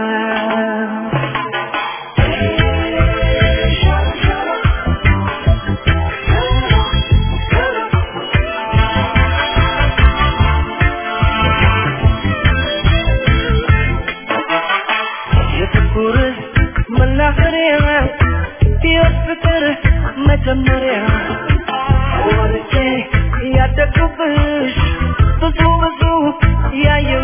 መጀመሪያ ወርጄ ያደግኩብሽ ብዙ ያየ